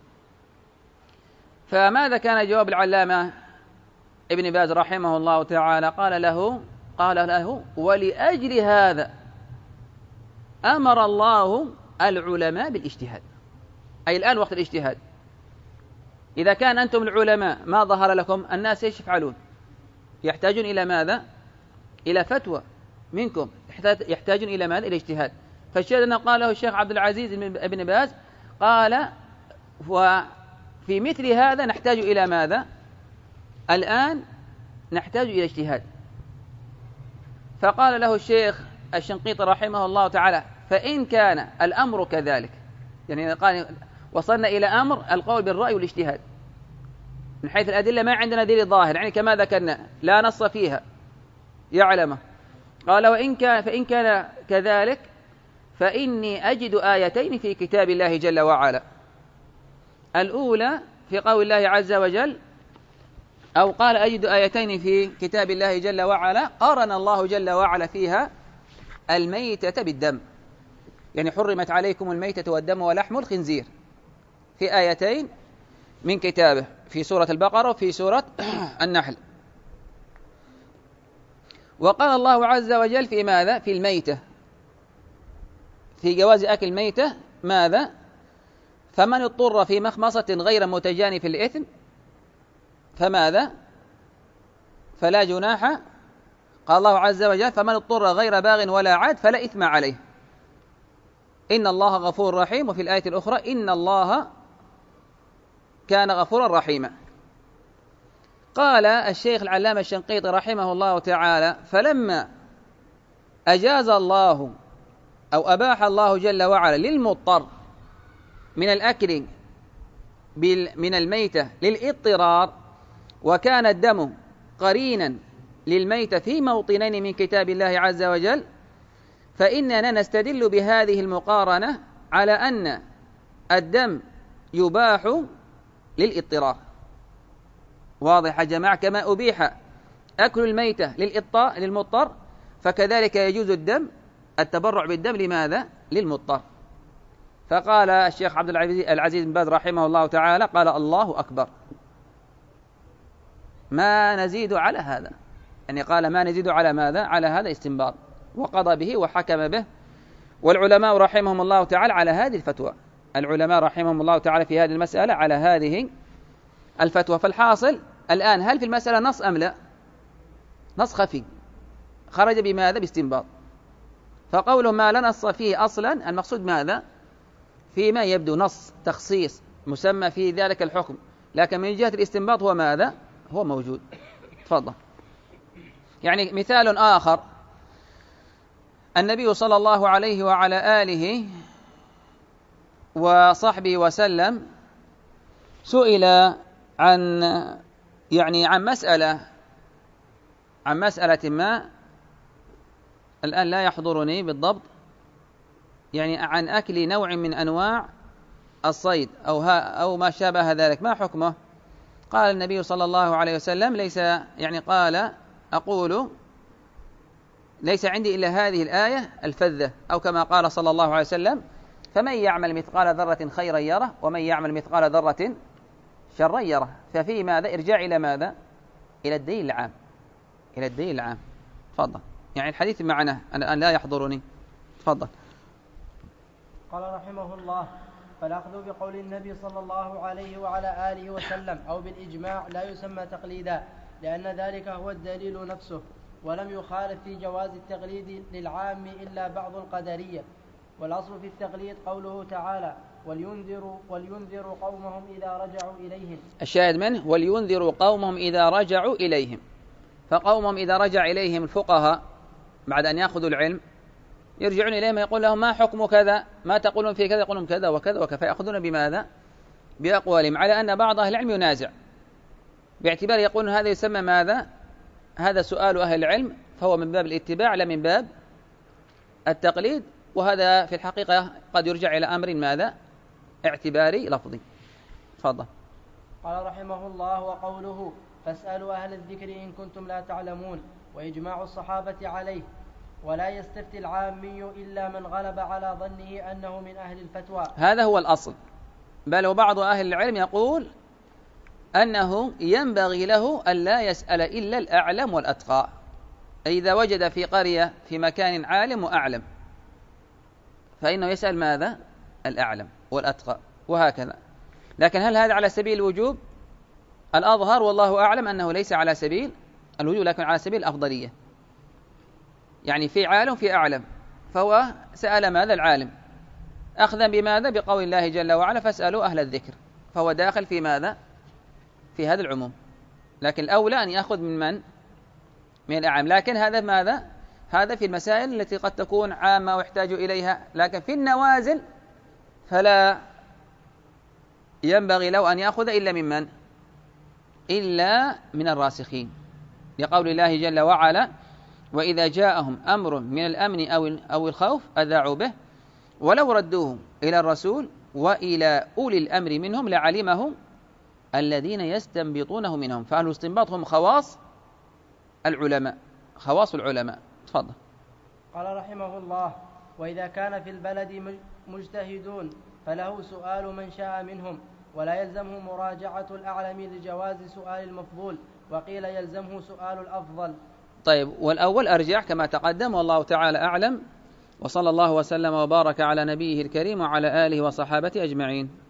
فماذا كان جواب العلامة ابن باز رحمه الله تعالى؟ قال له: ولأجل هذا أمر الله العلماء بالاجتهاد. أي الآن وقت الاجتهاد، إذا كان أنتم العلماء ما ظهر لكم، الناس ايش يفعلون؟ يحتاجون إلى ماذا؟ إلى فتوى منكم، يحتاجون إلى ماذا؟ إلى اجتهاد. فالشيء الذي قاله الشيخ عبد العزيز بن باز قال: وفي مثل هذا نحتاج إلى ماذا؟ الآن نحتاج إلى اجتهاد. فقال له الشيخ الشنقيطي رحمه الله تعالى: فإن كان الأمر كذلك، يعني قال وصلنا إلى أمر القول بالرأي والاجتهاد من حيث الأدلة، ما عندنا دليل ظاهر، يعني كما ذكرنا لا نص فيها يعلمه. قال: فإن كان كذلك فإني أجد آيتين في كتاب الله جل وعلا. الأولى في قول الله عز وجل، أو قال: أجد آيتين في كتاب الله جل وعلا قارن الله جل وعلا فيها الميتة بالدم، يعني حرمت عليكم الميتة والدم ولحم الخنزير، في آيتين من كتابه في سورة البقرة وفي سورة النحل. وقال الله عز وجل في ماذا؟ في الميتة، في جواز أكل الميتة ماذا؟ فمن اضطر في مخمصة غير متجانف الإثم فماذا؟ فلا جناح. قال الله عز وجل: فمن اضطر غير باغ ولا عاد فلا إثم عليه إن الله غفور رحيم. وفي الآية الأخرى: إن الله كان غفورا رحيما. قال الشيخ العلامة الشنقيطي رحمه الله تعالى: فلما أجاز الله أو أباح الله جل وعلا للمضطر من الأكل من الميتة للإضطرار، وكان الدم قرينا للميتة في موطنين من كتاب الله عز وجل، فإننا نستدل بهذه المقارنة على أن الدم يباح للإضطرار. واضح يا جماعة؟ كما أبيح أكل الميتة للمضطر، فكذلك يجوز التبرع بالدم لماذا؟ للمضطر. فقال الشيخ عبد العزيز بن باز رحمه الله تعالى: قال: الله أكبر، ما نزيد على هذا. يعني قال: ما نزيد على ماذا؟ على هذا استنباط، وقضى به وحكم به. والعلماء رحمهم الله تعالى على هذه الفتوى، العلماء رحمهم الله تعالى في هذه المسألة على هذه الفتوى. فالحاصل الآن، هل في المسألة نص أم لا؟ نص خفي خرج بماذا؟ باستنباط. فقوله ما لا نص فيه أصلا، المقصود ماذا؟ فيما يبدو نص تخصيص مسمى في ذلك الحكم، لكن من جهة الاستنباط هو ماذا؟ هو موجود. تفضل. يعني مثال آخر، النبي صلى الله عليه وعلى آله وصحبه وسلم سئل عن مسألة ما، الآن لا يحضرني بالضبط، يعني عن أكل نوع من أنواع الصيد أو ما شابه ذلك، ما حكمه؟ قال النبي صلى الله عليه وسلم قال أقول ليس عندي إلا هذه الآية الفذة، أو كما قال صلى الله عليه وسلم: فمن يعمل مثقال ذرة خيرا يره ومن يعمل مثقال ذرة شرا يره. ففي ماذا؟ إرجاع إلى ماذا؟ إلى الدليل العام، إلى الدليل العام. تفضل. يعني الحديث معنا، أنا الآن لا يحضرني. تفضل. قال رحمه الله: فالأخذ بقول النبي صلى الله عليه وعلى آله وسلم أو بالإجماع لا يسمى تقليدا، لأن ذلك هو الدليل نفسه، ولم يخالف في جواز التقليد للعام إلا بعض القدرية. والأصل في التقليد قوله تعالى: ولينذروا قومهم إذا رجعوا إليهم. الشاهد منه ولينذروا قومهم إذا رجعوا إليهم، فقومهم إذا رجع إليهم الفقهاء بعد أن يأخذوا العلم يرجعون إليهم يقول لهم: ما حكم كذا؟ ما تقولون في كذا؟ يقولون كذا وكذا وكذا، فيأخذون بماذا؟ بأقوالهم، على أن بعض أهل العلم ينازع باعتبار يقولون هذا يسمى ماذا؟ هذا سؤال أهل العلم، فهو من باب الاتباع لا من باب التقليد، وهذا في الحقيقة قد يرجع إلى أمر ماذا؟ اعتباري لفظي. تفضل. قال رحمه الله: وقوله: فاسألوا أهل الذكر إن كنتم لا تعلمون، وإجماع الصحابة عليه، ولا يستفتي العامي إلا من غلب على ظنه أنه من أهل الفتوى. هذا هو الأصل، بل وبعض أهل العلم يقول أنه ينبغي له أن لا يسأل إلا الأعلم والأتقى، إذا وجد في قرية في مكان عالم وأعلم فإنه يسأل ماذا؟ الأعلم والأتقى، وهكذا. لكن هل هذا على سبيل الوجوب؟ الأظهر والله أعلم أنه ليس على سبيل الوجوب، لكن على سبيل الأفضلية، يعني في عالم في أعلم، فهو سأل ماذا؟ العالم، أخذا بماذا؟ بقول الله جل وعلا: فاسألوا أهل الذكر، فهو داخل في ماذا؟ في هذا العموم. لكن الأولى أن يأخذ من من؟ من الأعلم. لكن هذا ماذا؟ هذا في المسائل التي قد تكون عامة ويحتاج إليها، لكن في النوازل فلا ينبغي له أن يأخذ إلا من من؟ إلا من الراسخين، لقول الله جل وعلا: وإذا جاءهم أمر من الأمن أو الخوف أذاعوا به ولو ردوه إلى الرسول وإلى أولي الأمر منهم لعلمهم الذين يستنبطونه منهم. فأهل الاستنباط هم خواص العلماء، خواص العلماء. تفضل. قال رحمه الله: وإذا كان في البلد مجتهدون فله سؤال من شاء منهم، ولا يلزمه مراجعة الأعلم لجواز سؤال المفضول، وقيل يلزمه سؤال الأفضل. طيب، والأول أرجح كما تقدم، والله تعالى أعلم، وصلى الله وسلم وبارك على نبيه الكريم وعلى آله وصحابته أجمعين.